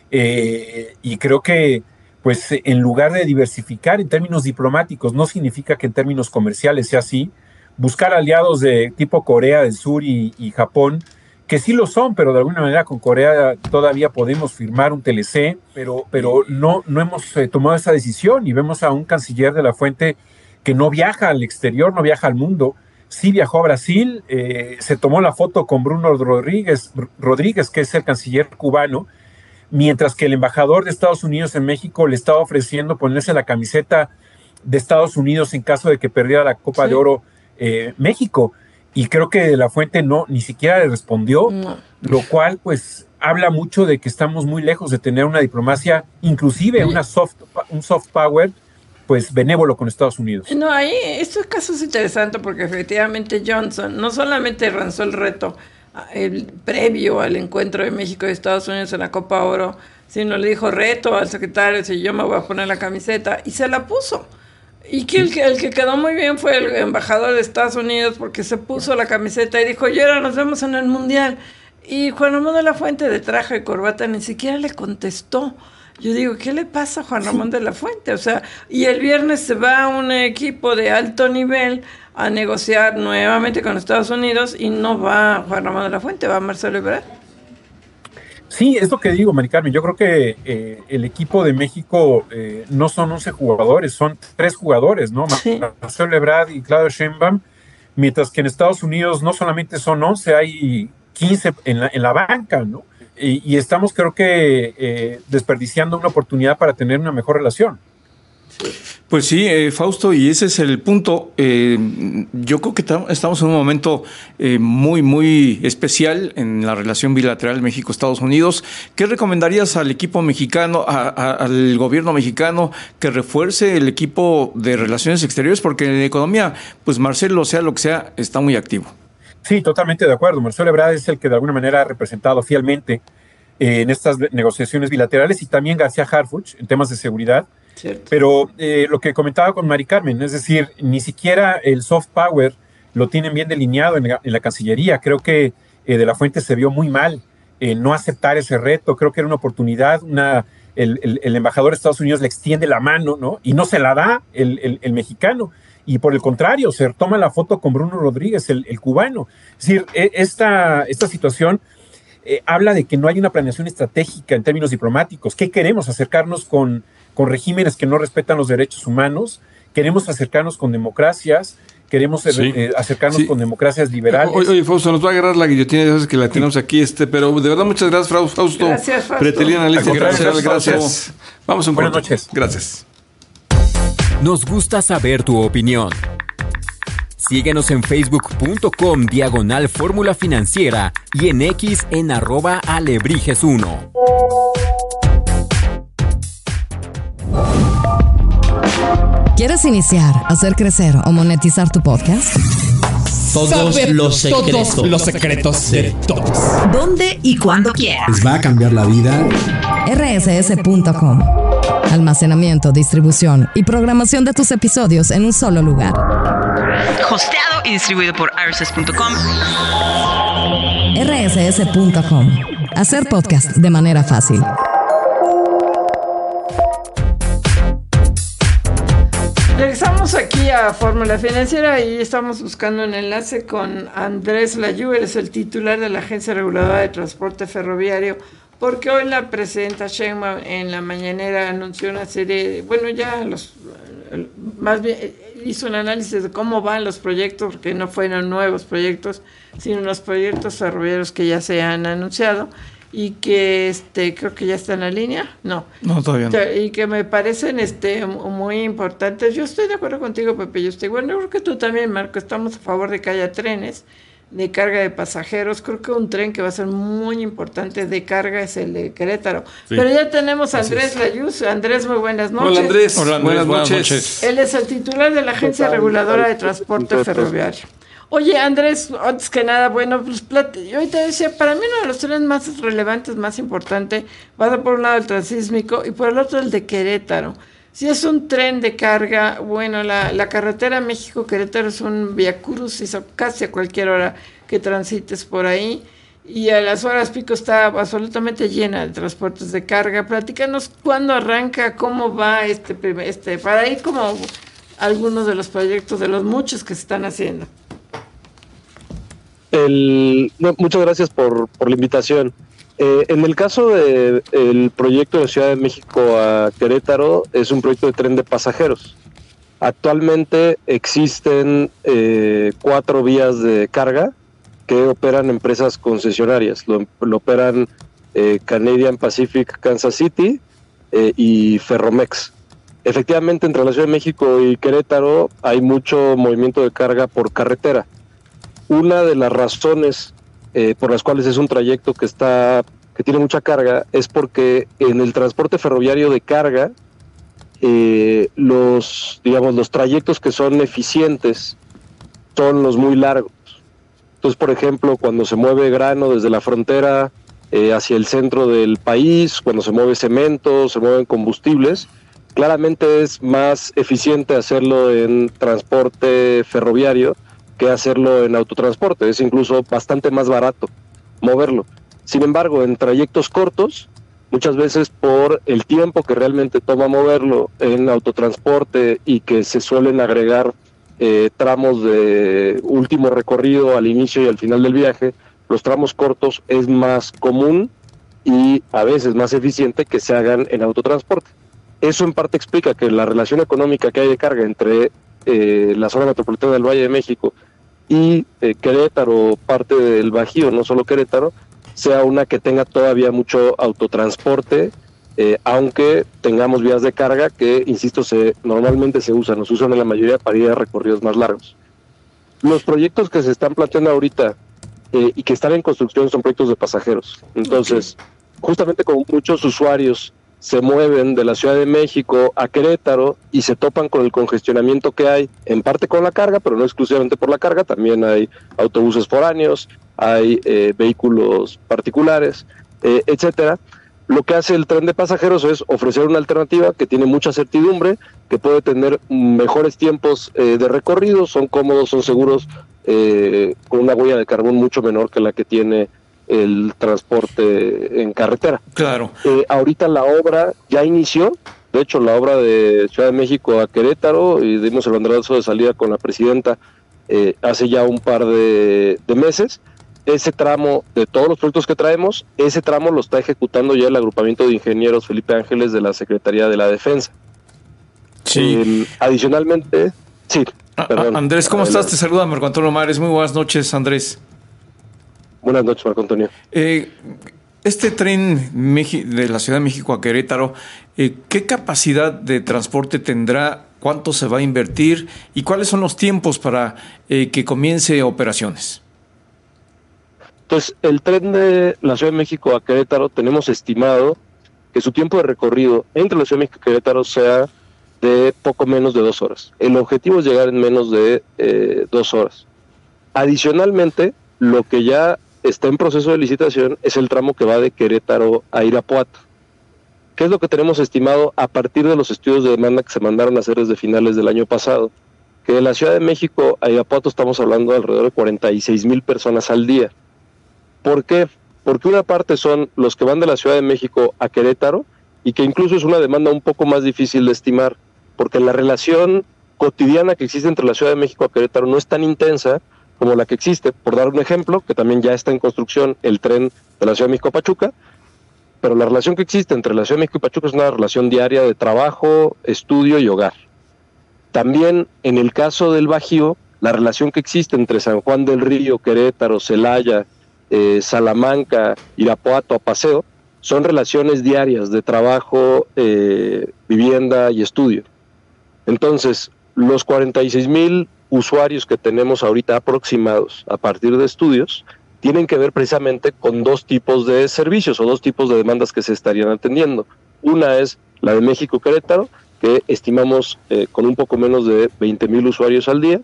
eh, y creo que pues en lugar de diversificar en términos diplomáticos, no significa que en términos comerciales sea así, buscar aliados de tipo Corea del Sur y, y Japón, que sí lo son, pero de alguna manera con Corea todavía podemos firmar un T L C, pero, pero no, no hemos eh, tomado esa decisión, y vemos a un canciller de la Fuente que no viaja al exterior, no viaja al mundo. Sí viajó a Brasil, eh, se tomó la foto con Bruno Rodríguez, Rodríguez, que es el canciller cubano, mientras que el embajador de Estados Unidos en México le estaba ofreciendo ponerse la camiseta de Estados Unidos en caso de que perdiera la Copa sí. de Oro eh, México. Y creo que la Fuente no, ni siquiera le respondió, no. Lo cual pues habla mucho de que estamos muy lejos de tener una diplomacia, inclusive una soft, un soft power, pues benévolo con Estados Unidos. No, ahí este caso es interesante porque efectivamente Johnson no solamente lanzó el reto el previo al encuentro de México y Estados Unidos en la Copa Oro, sino le dijo reto al secretario si yo me voy a poner la camiseta, y se la puso. Y que el, que el que quedó muy bien fue el embajador de Estados Unidos, porque se puso la camiseta y dijo, y ahora nos vemos en el Mundial. Y Juan Ramón de la Fuente, de traje y corbata, ni siquiera le contestó. Yo digo, ¿qué le pasa a Juan Ramón de la Fuente? O sea, y el viernes se va un equipo de alto nivel a negociar nuevamente con Estados Unidos y no va Juan Ramón de la Fuente, va Marcelo Ebrard. Sí, es lo que digo, Mari Carmen. Yo creo que eh, el equipo de México eh, no son once jugadores, son tres jugadores, ¿no? Sí. Marcelo Ebrard y Claudio Sheinbaum, mientras que en Estados Unidos no solamente son once, hay quince en la, en la banca, ¿no? Y, y estamos, creo que, eh, desperdiciando una oportunidad para tener una mejor relación. Pues sí, eh, Fausto, y ese es el punto. Eh, yo creo que estamos en un momento eh, muy, muy especial en la relación bilateral México-Estados Unidos. ¿Qué recomendarías al equipo mexicano, a, a, al gobierno mexicano, que refuerce el equipo de relaciones exteriores? Porque en economía, pues Marcelo, sea lo que sea, está muy activo. Sí, totalmente de acuerdo. Marcelo Ebrard es el que de alguna manera ha representado fielmente eh, en estas negociaciones bilaterales, y también García Harfuch en temas de seguridad. Cierto. Pero eh, lo que comentaba con Mari Carmen, es decir, ni siquiera el soft power lo tienen bien delineado en la, en la Cancillería. Creo que eh, de la Fuente se vio muy mal eh, no aceptar ese reto. Creo que era una oportunidad, una, el, el, el embajador de Estados Unidos le extiende la mano, ¿no? Y no se la da el, el, el mexicano. Y por el contrario, se toma la foto con Bruno Rodríguez, el, el cubano. Es decir, esta, esta situación eh, habla de que no hay una planeación estratégica en términos diplomáticos. ¿Qué queremos? ¿Acercarnos con, con regímenes que no respetan los derechos humanos? ¿Queremos acercarnos con democracias? ¿Queremos sí. eh, acercarnos sí. con democracias liberales? Oye, oye, Fausto, nos va a agarrar la guillotina, ya sabes que la tenemos sí. aquí, este, pero de verdad muchas gracias, Fausto. Gracias, Fausto. Pretelín, analista gracias, gracias. Vamos a un Buenas corte. noches. Gracias. Nos gusta saber tu opinión. Síguenos en facebook.com diagonal Fórmula Financiera y en X en arroba alebrijes uno. ¿Quieres iniciar, hacer crecer o monetizar tu podcast? Todos Saber los secretos. Todos los secretos de todos. ¿Dónde y cuándo quieras? Les va a cambiar la vida. erre ese ese punto com. Almacenamiento, distribución y programación de tus episodios en un solo lugar. Hosteado y distribuido por erre ese ese punto com. erre ese ese punto com. Hacer podcast de manera fácil. Regresamos aquí a Fórmula Financiera y estamos buscando un enlace con Andrés Layú. Él es el titular de la Agencia Reguladora de Transporte Ferroviario, porque hoy la presidenta Sheinbaum en la mañanera anunció una serie, de, bueno, ya los, más bien hizo un análisis de cómo van los proyectos, porque no fueron nuevos proyectos, sino los proyectos ferroviarios que ya se han anunciado y que este creo que ya está en la línea, no, no todavía no. Y que me parecen este muy importantes. Yo estoy de acuerdo contigo, Pepe, yo estoy, bueno, yo creo que tú también, Marco, estamos a favor de que haya trenes de carga de pasajeros. Creo que un tren que va a ser muy importante de carga es el de Querétaro. Sí. Pero ya tenemos a Andrés Layuz. Andrés, muy buenas noches. Hola Andrés, Hola, Andrés buenas, buenas noches. noches. Él es el titular de la Agencia Reguladora de Transporte Ferroviario. Oye, Andrés, antes que nada, bueno, pues yo te decía, para mí uno de los trenes más relevantes, más importante, va a ser por un lado el transísmico y por el otro el de Querétaro. Si es un tren de carga, bueno, la, la carretera México-Querétaro es un viacrucis casi a cualquier hora que transites por ahí, y a las horas pico está absolutamente llena de transportes de carga. Platícanos cuándo arranca, cómo va este, este para ir como algunos de los proyectos, de los muchos que se están haciendo. El, no, muchas gracias por, por la invitación. Eh, en el caso del de proyecto de Ciudad de México a Querétaro, es un proyecto de tren de pasajeros. Actualmente existen eh, cuatro vías de carga que operan empresas concesionarias. Lo, lo operan eh, Canadian Pacific Kansas City eh, y Ferromex. Efectivamente, entre la Ciudad de México y Querétaro hay mucho movimiento de carga por carretera. Una de las razones eh, por las cuales es un trayecto que está que tiene mucha carga es porque en el transporte ferroviario de carga eh, los digamos los trayectos que son eficientes son los muy largos. Entonces, por ejemplo, cuando se mueve grano desde la frontera eh, hacia el centro del país, cuando se mueve cemento, se mueven combustibles, claramente es más eficiente hacerlo en transporte ferroviario que hacerlo en autotransporte. Es incluso bastante más barato moverlo. Sin embargo, en trayectos cortos, muchas veces por el tiempo que realmente toma moverlo en autotransporte y que se suelen agregar eh, tramos de último recorrido al inicio y al final del viaje, los tramos cortos es más común y a veces más eficiente que se hagan en autotransporte. Eso en parte explica que la relación económica que hay de carga entre eh, la zona metropolitana del Valle de México y eh, Querétaro, parte del Bajío, no solo Querétaro, sea una que tenga todavía mucho autotransporte, eh, aunque tengamos vías de carga que, insisto, se normalmente se usan, nos usan en la mayoría para ir a recorridos más largos. Los proyectos que se están planteando ahorita eh, y que están en construcción son proyectos de pasajeros. Entonces, okay. justamente como muchos usuarios se mueven de la Ciudad de México a Querétaro y se topan con el congestionamiento que hay, en parte con la carga, pero no exclusivamente por la carga, también hay autobuses foráneos, hay eh, vehículos particulares, eh, etcétera. Lo que hace el tren de pasajeros es ofrecer una alternativa que tiene mucha certidumbre, que puede tener mejores tiempos eh, de recorrido, son cómodos, son seguros, eh, con una huella de carbón mucho menor que la que tiene el transporte en carretera. Claro. Eh, ahorita la obra ya inició, de hecho la obra de Ciudad de México a Querétaro, y dimos el banderazo de salida con la presidenta eh, hace ya un par de, de meses. Ese tramo, de todos los proyectos que traemos, ese tramo lo está ejecutando ya el agrupamiento de ingenieros Felipe Ángeles de la Secretaría de la Defensa. Sí. Eh, adicionalmente, sí. Perdón. Andrés, ¿cómo Adelante. estás? Te saluda Marco Antonio Mares. Muy buenas noches, Andrés. Buenas noches, Marco Antonio. Eh, este tren de la Ciudad de México a Querétaro, eh, ¿qué capacidad de transporte tendrá? ¿Cuánto se va a invertir? ¿Y cuáles son los tiempos para eh, que comience operaciones? Entonces, el tren de la Ciudad de México a Querétaro tenemos estimado que su tiempo de recorrido entre la Ciudad de México y Querétaro sea de poco menos de dos horas. El objetivo es llegar en menos de eh, dos horas. Adicionalmente, lo que ya está en proceso de licitación es el tramo que va de Querétaro a Irapuato. ¿Qué es lo que tenemos estimado a partir de los estudios de demanda que se mandaron a hacer desde finales del año pasado? Que de la Ciudad de México a Irapuato estamos hablando de alrededor de cuarenta y seis mil personas al día. ¿Por qué? Porque una parte son los que van de la Ciudad de México a Querétaro y que incluso es una demanda un poco más difícil de estimar, porque la relación cotidiana que existe entre la Ciudad de México a Querétaro no es tan intensa como la que existe, por dar un ejemplo, que también ya está en construcción el tren de la Ciudad de México a Pachuca, pero la relación que existe entre la Ciudad de México y Pachuca es una relación diaria de trabajo, estudio y hogar. También en el caso del Bajío, la relación que existe entre San Juan del Río, Querétaro, Celaya, eh, Salamanca, Irapuato, Apaseo, son relaciones diarias de trabajo, eh, vivienda y estudio. Entonces, los cuarenta y seis mil usuarios que tenemos ahorita aproximados a partir de estudios tienen que ver precisamente con dos tipos de servicios o dos tipos de demandas que se estarían atendiendo. Una es la de México-Querétaro, que estimamos eh, con un poco menos de veinte mil usuarios al día,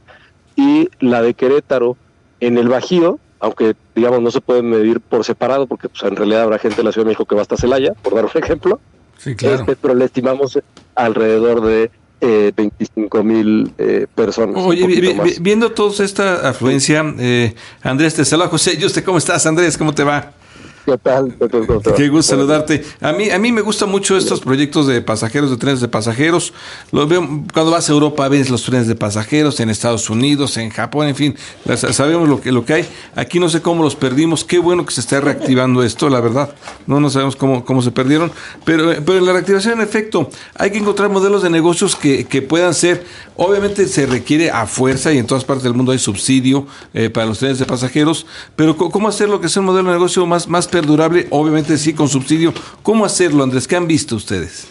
y la de Querétaro en el Bajío, aunque digamos no se pueden medir por separado, porque pues, en realidad habrá gente de la Ciudad de México que va hasta Celaya, por dar un ejemplo, sí, claro. este, pero le estimamos alrededor de eh, veinticinco mil eh, personas. Oye, vi, vi, viendo toda esta afluencia, eh, Andrés, te saluda José. ¿Y usted cómo estás, Andrés? ¿Cómo te va? ¿Qué tal? Qué gusto saludarte. A mí, a mí me gustan mucho estos proyectos de pasajeros, de trenes de pasajeros. Lo veo, cuando vas a Europa ves los trenes de pasajeros, en Estados Unidos, en Japón, en fin, sabemos lo que, lo que hay. Aquí no sé cómo los perdimos. Qué bueno que se esté reactivando esto, la verdad. No, no sabemos cómo, cómo se perdieron. Pero, pero en la reactivación, en efecto, hay que encontrar modelos de negocios que, que puedan ser, obviamente se requiere a fuerza y en todas partes del mundo hay subsidio eh, para los trenes de pasajeros, pero ¿cómo hacerlo que sea un modelo de negocio más, más perdurable? Obviamente sí, con subsidio. ¿Cómo hacerlo, Andrés? ¿Qué han visto ustedes?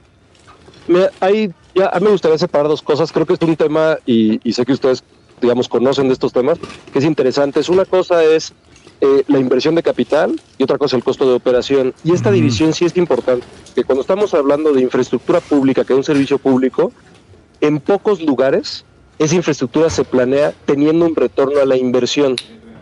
Me, hay, ya, a mí me gustaría separar dos cosas. Creo que es un tema, y, y sé que ustedes, digamos, conocen de estos temas, que es interesante. Es una cosa es eh, la inversión de capital y otra cosa el costo de operación. Y esta uh-huh. división sí es importante, que cuando estamos hablando de infraestructura pública, que es un servicio público, en pocos lugares esa infraestructura se planea teniendo un retorno a la inversión.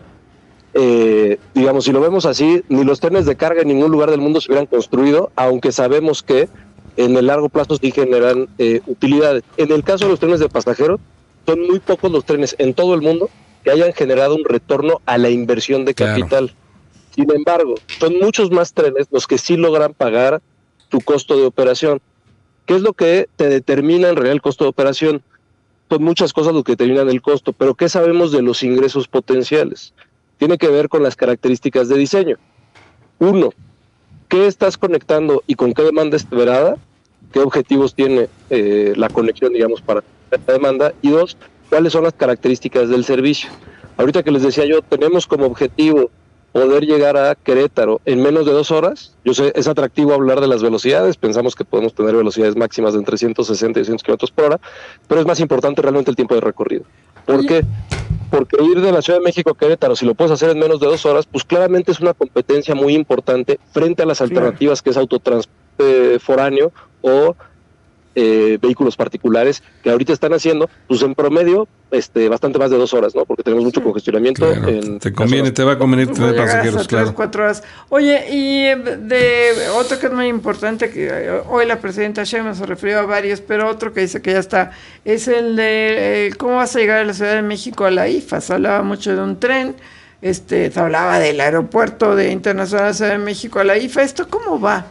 Eh, digamos, si lo vemos así, ni los trenes de carga en ningún lugar del mundo se hubieran construido, aunque sabemos que en el largo plazo sí generan eh, utilidades. En el caso de los trenes de pasajeros, son muy pocos los trenes en todo el mundo que hayan generado un retorno a la inversión de capital. Claro. Sin embargo, son muchos más trenes los que sí logran pagar tu costo de operación. ¿Qué es lo que te determina en realidad el costo de operación? Son muchas cosas lo que determinan el costo, pero ¿qué sabemos de los ingresos potenciales? Tiene que ver con las características de diseño. Uno, ¿qué estás conectando y con qué demanda esperada? ¿Qué objetivos tiene eh, la conexión, digamos, para la demanda? Y dos, ¿cuáles son las características del servicio? Ahorita que les decía yo, tenemos como objetivo poder llegar a Querétaro en menos de dos horas. Yo sé, es atractivo hablar de las velocidades, pensamos que podemos tener velocidades máximas de entre ciento sesenta y doscientos kilómetros por hora, pero es más importante realmente el tiempo de recorrido. ¿Por qué? Porque ir de la Ciudad de México a Querétaro, si lo puedes hacer en menos de dos horas, pues claramente es una competencia muy importante frente a las alternativas que es autotransporte foráneo o eh, vehículos particulares que ahorita están haciendo, pues en promedio, este, bastante más de dos horas, ¿no? Porque tenemos mucho congestionamiento. Claro, en te conviene, te va a convenir tener pasajeros, claro. Tres, cuatro horas. Oye, y de otro que es muy importante, que hoy la presidenta Sheinbaum se refirió a varios, pero otro que dice que ya está, es el de eh, cómo vas a llegar a la Ciudad de México a la I F A. Se hablaba mucho de un tren, este, se hablaba del aeropuerto de internacional de la Ciudad de México a la I F A. ¿Esto cómo va?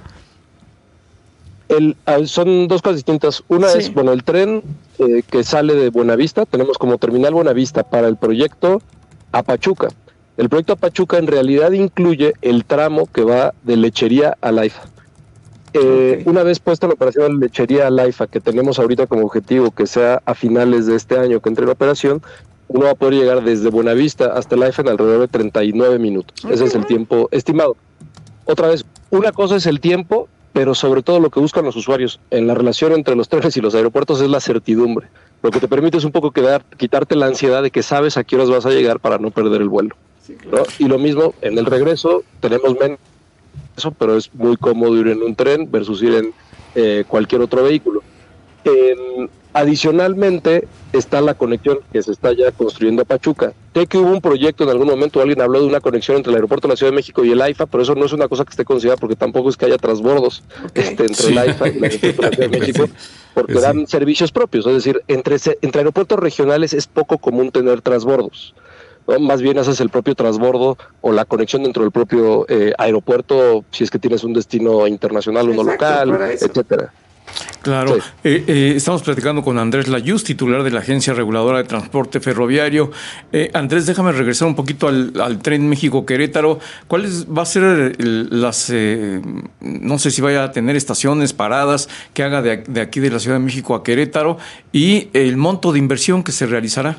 El, son dos cosas distintas. Una sí. es, bueno, el tren eh, que sale de Buenavista, tenemos como terminal Buenavista para el proyecto a Pachuca. El proyecto a Pachuca en realidad incluye el tramo que va de Lechería a la I F A. Eh, okay. Una vez puesta la operación de Lechería a la I F A, que tenemos ahorita como objetivo que sea a finales de este año que entre en operación, uno va a poder llegar desde Buenavista hasta la I F A en alrededor de treinta y nueve minutos. Okay. Ese es el tiempo estimado. Otra vez, una cosa es el tiempo, pero sobre todo lo que buscan los usuarios en la relación entre los trenes y los aeropuertos es la certidumbre. Lo que te permite es un poco quedar, quitarte la ansiedad de que sabes a qué horas vas a llegar para no perder el vuelo. Sí, claro. ¿No? Y lo mismo, en el regreso tenemos menos, pero es muy cómodo ir en un tren versus ir en eh, cualquier otro vehículo. Eh, adicionalmente está la conexión que se está ya construyendo a Pachuca. Sé que hubo un proyecto en algún momento, alguien habló de una conexión entre el aeropuerto de la Ciudad de México y el AIFA, pero eso no es una cosa que esté considerada porque tampoco es que haya transbordos okay. este, entre sí. el AIFA y el aeropuerto de la Ciudad de México, porque sí. dan servicios propios, es decir, entre, entre aeropuertos regionales es poco común tener transbordos, ¿no? Más bien haces el propio transbordo o la conexión dentro del propio eh, aeropuerto, si es que tienes un destino internacional, uno Exacto, local, etcétera. Claro, sí. eh, eh, estamos platicando con Andrés Layuz, titular de la Agencia Reguladora de Transporte Ferroviario. Eh, Andrés, déjame regresar un poquito al, al tren México-Querétaro. ¿Cuáles va a ser el, las, eh, no sé si vaya a tener estaciones, paradas, que haga de, de aquí de la Ciudad de México a Querétaro y el monto de inversión que se realizará?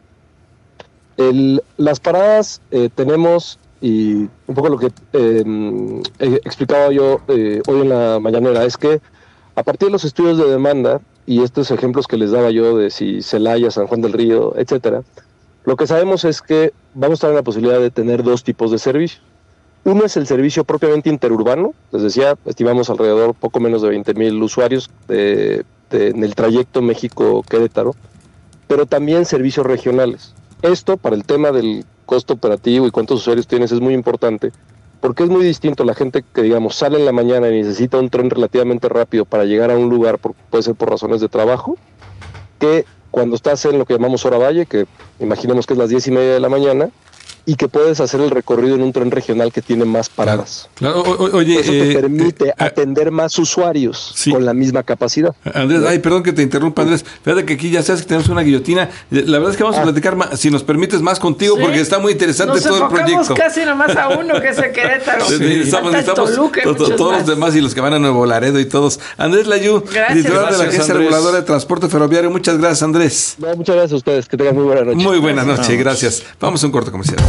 El, las paradas eh, tenemos, y un poco lo que eh, he explicado yo eh, hoy en la mañanera, es que a partir de los estudios de demanda y estos ejemplos que les daba yo de si Celaya, San Juan del Río, etcétera, lo que sabemos es que vamos a tener la posibilidad de tener dos tipos de servicio. Uno es el servicio propiamente interurbano, les decía, estimamos alrededor poco menos de veinte mil usuarios de, de, en el trayecto México-Querétaro, pero también servicios regionales. Esto, para el tema del costo operativo y cuántos usuarios tienes, es muy importante, porque es muy distinto la gente que, digamos, sale en la mañana y necesita un tren relativamente rápido para llegar a un lugar, por, puede ser por razones de trabajo, que cuando estás en lo que llamamos hora valle, que imaginemos que es las diez y media de la mañana, y que puedes hacer el recorrido en un tren regional que tiene más paradas. Claro, claro. O, oye, eso te eh, permite eh, atender más usuarios sí. con la misma capacidad. Andrés, ay, perdón que te interrumpa, Andrés. Fíjate que aquí ya sabes que tenemos una guillotina. La verdad es que vamos ah. a platicar más, si nos permites, más contigo, ¿sí? Porque está muy interesante nos todo el proyecto. Casi nomás a uno que es el Querétaro. Sí, sí, estamos, estamos Toluca, to, to, todos más. Los demás y los que van a Nuevo Laredo y todos. Andrés Layú, titular de la Agencia Reguladora de Transporte Ferroviario. Muchas gracias, Andrés. No, muchas gracias a ustedes. Que tengan muy buena noche. Muy buena noche, gracias. Vamos a un corto comercial.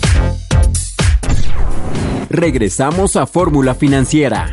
Regresamos a Fórmula Financiera.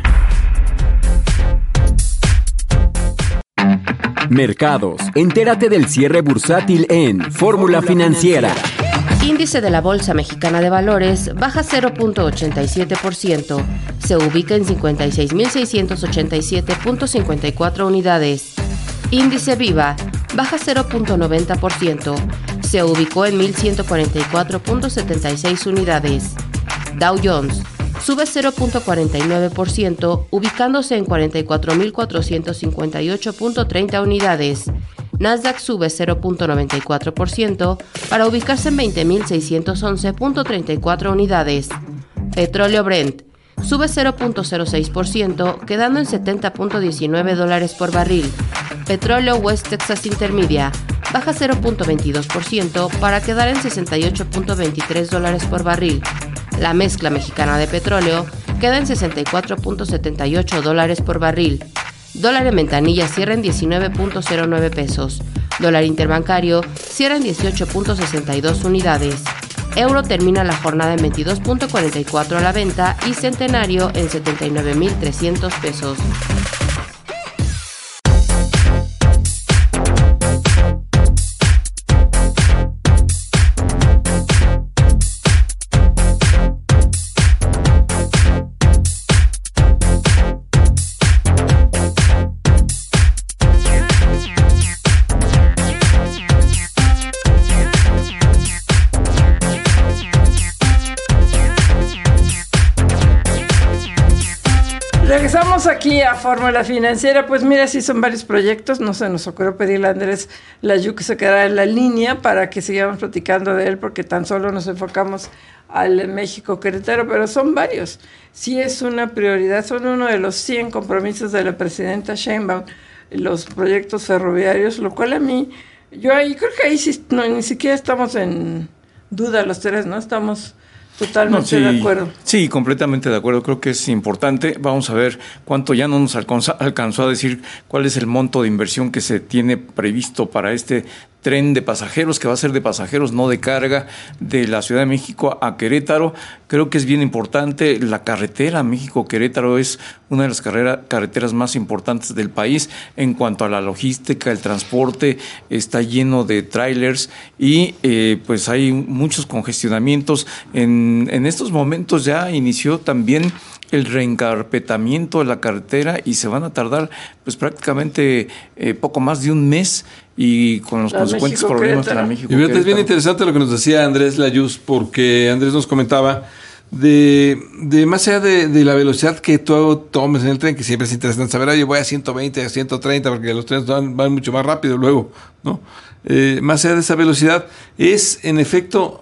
Mercados. Entérate del cierre bursátil en Fórmula Financiera. Índice de la Bolsa Mexicana de Valores baja cero punto ochenta y siete por ciento. Se ubica en cincuenta y seis mil seiscientos ochenta y siete punto cincuenta y cuatro unidades. Índice Viva baja cero punto noventa por ciento. Se ubicó en mil ciento cuarenta y cuatro punto setenta y seis unidades. Dow Jones sube cero punto cuarenta y nueve por ciento, ubicándose en cuarenta y cuatro mil cuatrocientos cincuenta y ocho punto treinta unidades. Nasdaq sube cero punto noventa y cuatro por ciento para ubicarse en veinte mil seiscientos once punto treinta y cuatro unidades. Petróleo Brent sube cero punto cero seis por ciento, quedando en setenta punto diecinueve dólares por barril. Petróleo West Texas Intermedia baja cero punto veintidós por ciento para quedar en sesenta y ocho punto veintitrés dólares por barril. La mezcla mexicana de petróleo queda en sesenta y cuatro punto setenta y ocho dólares por barril. Dólar en ventanilla cierra en diecinueve punto cero nueve pesos. Dólar interbancario cierra en dieciocho punto sesenta y dos unidades. Euro termina la jornada en veintidós punto cuarenta y cuatro a la venta y centenario en setenta y nueve mil trescientos pesos. Regresamos aquí a Fórmula Financiera. Pues mira, sí son varios proyectos. No se nos ocurrió pedirle a Andrés Layú que se quedara en la línea para que sigamos platicando de él, porque tan solo nos enfocamos al México Querétaro, pero son varios. Sí es una prioridad, son uno de los cien compromisos de la presidenta Sheinbaum, los proyectos ferroviarios, lo cual a mí, yo ahí creo que ahí sí, no, ni siquiera estamos en duda los tres, ¿no? Estamos totalmente no, sí, de acuerdo. Sí, completamente de acuerdo. Creo que es importante. Vamos a ver cuánto ya no nos alcanzó, alcanzó a decir cuál es el monto de inversión que se tiene previsto para este tren de pasajeros, que va a ser de pasajeros, no de carga, de la Ciudad de México a Querétaro. Creo que es bien importante. La carretera México-Querétaro es una de las carrera, carreteras más importantes del país en cuanto a la logística, el transporte. Está lleno de trailers y eh, pues hay muchos congestionamientos. En, en estos momentos ya inició también el reencarpetamiento de la carretera y se van a tardar pues prácticamente eh, poco más de un mes y con los la consecuentes México problemas de la México. Y fíjate, es bien interesante lo que nos decía Andrés Layús, porque Andrés nos comentaba de, de más allá de, de la velocidad que tú tomes en el tren, que siempre es interesante saber, oye, voy a ciento veinte, a ciento treinta, porque los trenes van, van mucho más rápido luego, ¿no? Eh, más allá de esa velocidad, es en efecto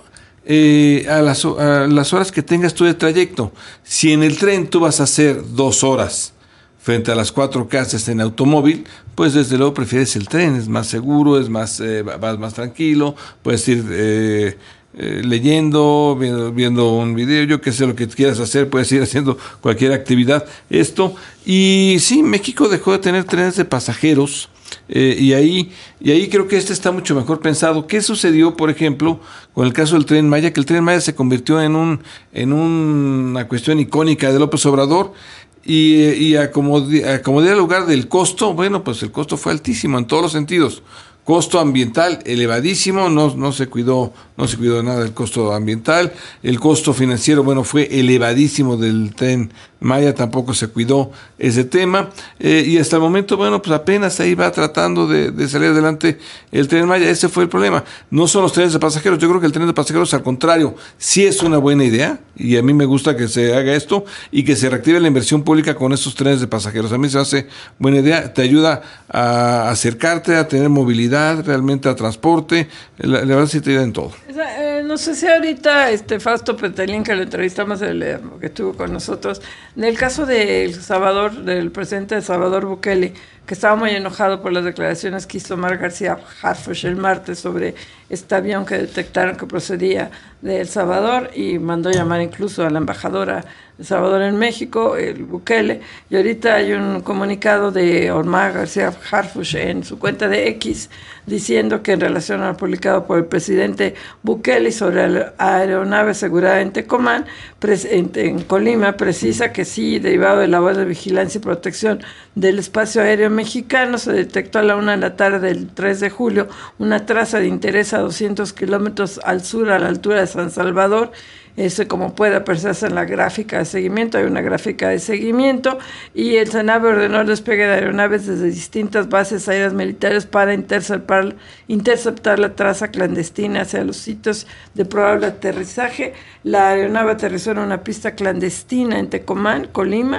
Eh, a, las, a las horas que tengas tú de trayecto. Si en el tren tú vas a hacer dos horas frente a las cuatro que haces en automóvil, pues desde luego prefieres el tren, es más seguro, es más, eh, vas más tranquilo, puedes ir eh, eh, leyendo, viendo, viendo un video, yo qué sé, lo que quieras hacer, puedes ir haciendo cualquier actividad. Esto, y sí, México dejó de tener trenes de pasajeros. Eh, y ahí y ahí creo que este está mucho mejor pensado. ¿Qué sucedió, por ejemplo, con el caso del Tren Maya? Que el Tren Maya se convirtió en un en una cuestión icónica de López Obrador y, y a como a como diera lugar del costo, bueno, pues el costo fue altísimo en todos los sentidos. Costo ambiental elevadísimo, no, no se cuidó, no se cuidó nada del costo ambiental. El costo financiero, bueno, fue elevadísimo del Tren Maya, tampoco se cuidó ese tema. Eh, y hasta el momento, bueno, pues apenas ahí va tratando de, de salir adelante el Tren Maya. Ese fue el problema. No son los trenes de pasajeros. Yo creo que el tren de pasajeros, al contrario, sí es una buena idea. Y a mí me gusta que se haga esto y que se reactive la inversión pública con estos trenes de pasajeros. A mí se me hace buena idea. Te ayuda a acercarte, a tener movilidad, realmente a transporte. La, la verdad sí te ayuda en todo. Eh, no sé si ahorita este Fausto Petelín, que lo entrevistamos, el, que estuvo con nosotros, en el caso del Salvador, del presidente de Salvador Bukele, que estaba muy enojado por las declaraciones que hizo Omar García Harfuch el martes sobre este avión que detectaron que procedía de El Salvador y mandó llamar incluso a la embajadora de Salvador en México, el Bukele, y ahorita hay un comunicado de Omar García Harfuch en su cuenta de X diciendo que en relación al publicado por el presidente Bukele sobre la aeronave asegurada en Tecomán, en, en Colima, precisa que sí, derivado de labor de vigilancia y protección del espacio aéreo mexicano, se detectó a la una de la tarde del tres de julio una traza de interés a doscientos kilómetros al sur, a la altura de San Salvador. Ese, como puede apreciarse en la gráfica de seguimiento, hay una gráfica de seguimiento, y el SENAVE ordenó el despegue de aeronaves desde distintas bases aéreas militares para interceptar, interceptar la traza clandestina hacia los sitios de probable aterrizaje. La aeronave aterrizó en una pista clandestina en Tecomán, Colima,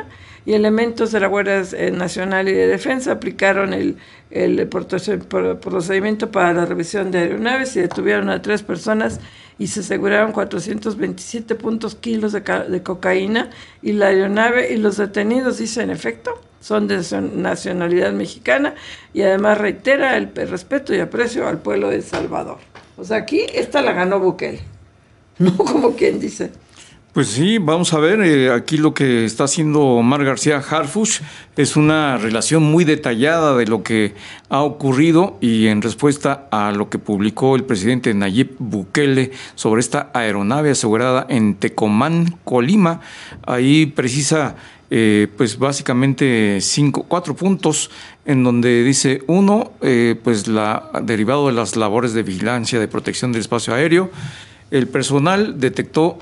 y elementos de la Guardia Nacional y de Defensa aplicaron el, el procedimiento para la revisión de aeronaves y detuvieron a tres personas y se aseguraron cuatrocientos veintisiete puntos kilos de, de cocaína, y la aeronave y los detenidos, dice, en efecto, son de nacionalidad mexicana, y además reitera el respeto y aprecio al pueblo de El Salvador. O sea, aquí esta la ganó Bukele, no como quien dice. Pues sí, vamos a ver, eh, aquí lo que está haciendo Omar García Harfuch es una relación muy detallada de lo que ha ocurrido, y en respuesta a lo que publicó el presidente Nayib Bukele sobre esta aeronave asegurada en Tecomán, Colima, ahí precisa eh, pues básicamente cinco, cuatro puntos, en donde dice, uno, eh, pues la derivado de las labores de vigilancia de protección del espacio aéreo, el personal detectó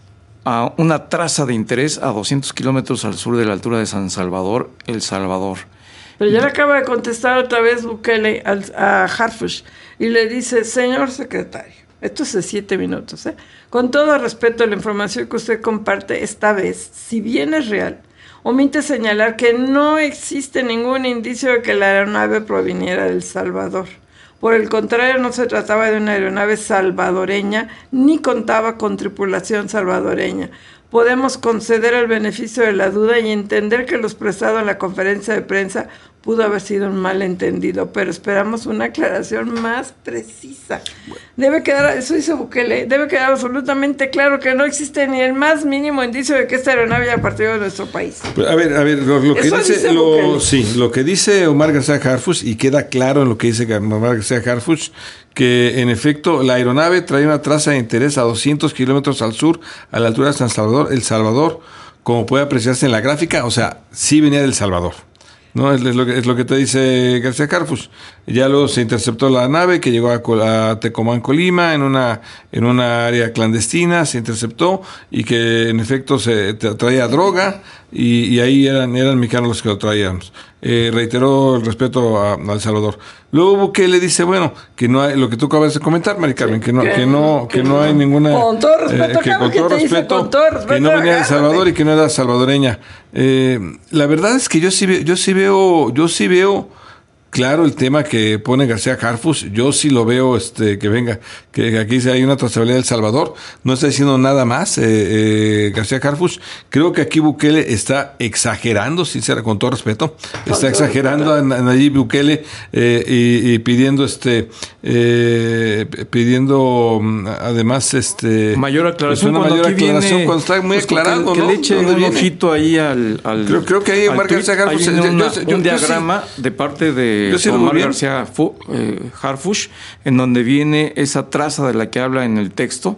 a una traza de interés a doscientos kilómetros al sur de la altura de San Salvador, El Salvador. Pero ya le acaba de contestar otra vez Bukele al, a Harfuch y le dice, señor secretario, esto es de siete minutos, ¿eh? Con todo respeto, la información que usted comparte esta vez, si bien es real, omite señalar que no existe ningún indicio de que la aeronave proviniera de El Salvador. Por el contrario, no se trataba de una aeronave salvadoreña, ni contaba con tripulación salvadoreña. Podemos conceder el beneficio de la duda y entender que lo expresado en la conferencia de prensa pudo haber sido un malentendido, pero esperamos una aclaración más precisa. Debe quedar, eso dice Bukele, debe quedar absolutamente claro que no existe ni el más mínimo indicio de que esta aeronave haya partido de nuestro país. Pues, a ver, a ver, lo, lo que Eso dice, dice lo, sí, lo que dice Omar García Harfuch, y queda claro en lo que dice Omar García Harfuch, que en efecto la aeronave trae una traza de interés a doscientos kilómetros al sur, a la altura de San Salvador, El Salvador, como puede apreciarse en la gráfica, o sea, sí venía del Salvador. No, es, es, lo que, es lo que te dice García Harfuch. Ya luego se interceptó la nave que llegó a, a Tecomán, Colima, en una en una área clandestina, se interceptó, y que en efecto se traía droga, y, y ahí eran eran mexicanos los que lo traíamos. Eh, reiteró el respeto a, a El Salvador. Luego Bukele dice, bueno, que no hay, lo que tú acabas de comentar, Mari Carmen, que no, que, que no, que, que no hay ninguna, con todo respeto, eh, que con todo respeto, con todo respeto, que no venía de El Salvador y que no era salvadoreña. Eh, la verdad es que yo sí, yo sí veo, yo sí veo claro el tema que pone García Harfuch. Yo sí lo veo, este, que venga, que aquí hay una trazabilidad del Salvador. No está diciendo nada más, eh, eh, García Harfuch. Creo que aquí Bukele está exagerando, sincera, con todo respeto, está exagerando a Nayib Bukele, eh, y, y pidiendo, este, eh, pidiendo además, este, mayor aclaración, pues una mayor aclaración viene, cuando está muy pues aclarado, que, ¿no? que le eche un ojito ahí al, al creo, creo que ahí Omar García Harfuch, hay una, yo, yo, un yo, diagrama yo sí, de parte de yo sí Omar García eh, Harfuch, en donde viene esa traza de la que habla en el texto,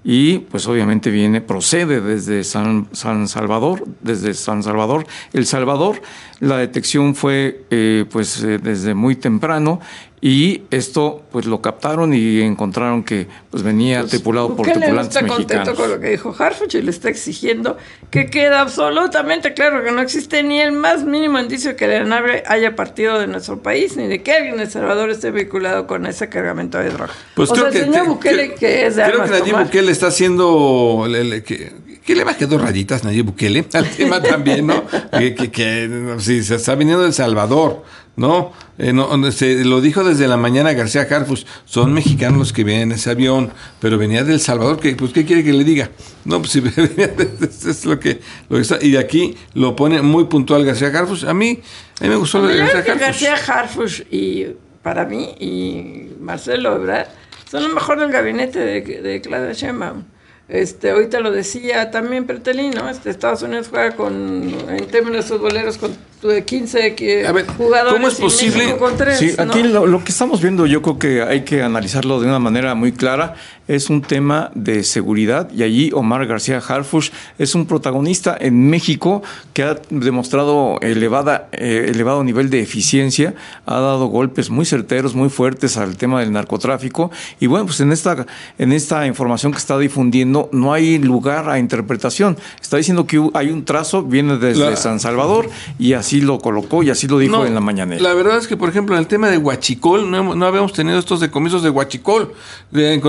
y pues obviamente viene, procede desde San, San Salvador, desde San Salvador, El Salvador. La detección fue eh, pues eh, desde muy temprano, y esto pues lo captaron y encontraron que pues venía pues, tripulado por tripulantes no está mexicanos. Contento con lo que dijo Harfuch y le está exigiendo que quede absolutamente claro que no existe ni el más mínimo indicio de que la aeronave haya partido de nuestro país, ni de que alguien en El Salvador esté vinculado con ese cargamento de droga. Pues o creo sea, el que, señor que, Bukele, que, que es de creo armas que Nayib tomar. Bukele está haciendo le, le, que, que le baje dos rayitas Nayib Bukele al tema también, ¿no? que, que, que si se está viniendo de El Salvador, ¿no? Eh, no se lo dijo desde la mañana García Harfuch, son mexicanos los que vienen en ese avión, pero venía de El Salvador, que pues qué quiere que le diga. No, pues si venía de, es lo que, lo que está, y de aquí lo pone muy puntual García Harfuch. A mí, a mí me gustó lo de García Harfuch. García Harfuch y para mí y Marcelo Ebrard son lo mejor del gabinete de, de Claudia Sheinbaum. Este, ahorita lo decía también Pretelín, ¿no? Este, Estados Unidos juega con, en términos futboleros, con quince que, a ver, jugadores. ¿cómo es posible? Con tres, sí, aquí ¿no? lo, lo que estamos viendo, yo creo que hay que analizarlo de una manera muy clara. Es un tema de seguridad, y allí Omar García Harfuch es un protagonista en México que ha demostrado elevada, eh, elevado nivel de eficiencia, ha dado golpes muy certeros, muy fuertes al tema del narcotráfico, y bueno, pues en esta, en esta información que está difundiendo no hay lugar a interpretación. Está diciendo que hay un trazo, viene desde la, San Salvador, y así lo colocó y así lo dijo no, en la mañanera. La verdad es que, por ejemplo, en el tema de huachicol, no, no habíamos tenido estos decomisos de huachicol. Eh, encontramos la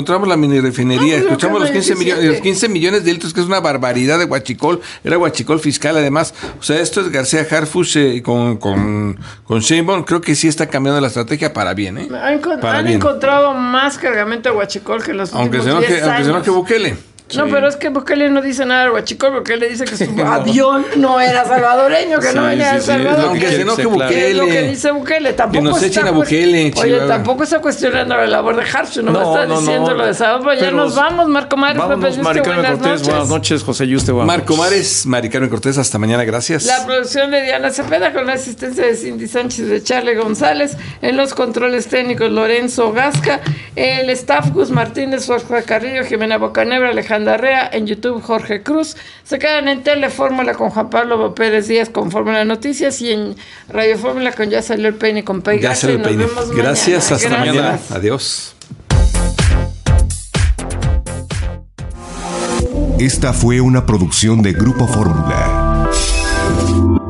mini refinería. No, Escuchamos los quince, millones, diecisiete. los quince millones de litros, que es una barbaridad de huachicol. Era huachicol fiscal, además. O sea, esto es García Harfuch eh, con, con, con Sheinbaum. Creo que sí está cambiando la estrategia para bien, ¿eh? Han, Para han bien. encontrado más cargamento de huachicol que los Aunque se últimos enoje, diez aunque se años. enoje Bukele. No, Sí. pero es que Bukele no dice nada de huachicol, porque él le dice que su No. avión no era salvadoreño, que Sí, no venía sí, de sí. Salvador. Aunque que- se enoje que Bukele. es lo que dice Bukele. Tampoco Que nos está echen a cues- Bukele, Oye, Chihuahua. tampoco está cuestionando la labor de Harfuch, no, me No, está no, diciendo no. lo de Salvador. Ya Pero nos vamos, Marco Mares. Vámonos, Pepe Yuste, Mari Carmen buenas Cortés, noches. buenas noches, José Yuste, buenas Marco noches. Mares, Mari Carmen Cortés, hasta mañana, gracias. La producción de Diana Cepeda con la asistencia de Cindy Sánchez, de Charlie González, en los controles técnicos Lorenzo Gasca, el staff Gus Martínez, Jorge Carrillo, Jimena Bocanegra, Alejandra Rea, en YouTube Jorge Cruz. Se quedan en Telefórmula con Juan Pablo Pérez Díaz con Fórmula Noticias y en Radio Fórmula con Ya Salió el Peine con Pei Ya Gacha, se y lo nos peiné. vemos Gracias, mañana. hasta Gracias. mañana. Adiós. Esta fue una producción de Grupo Fórmula.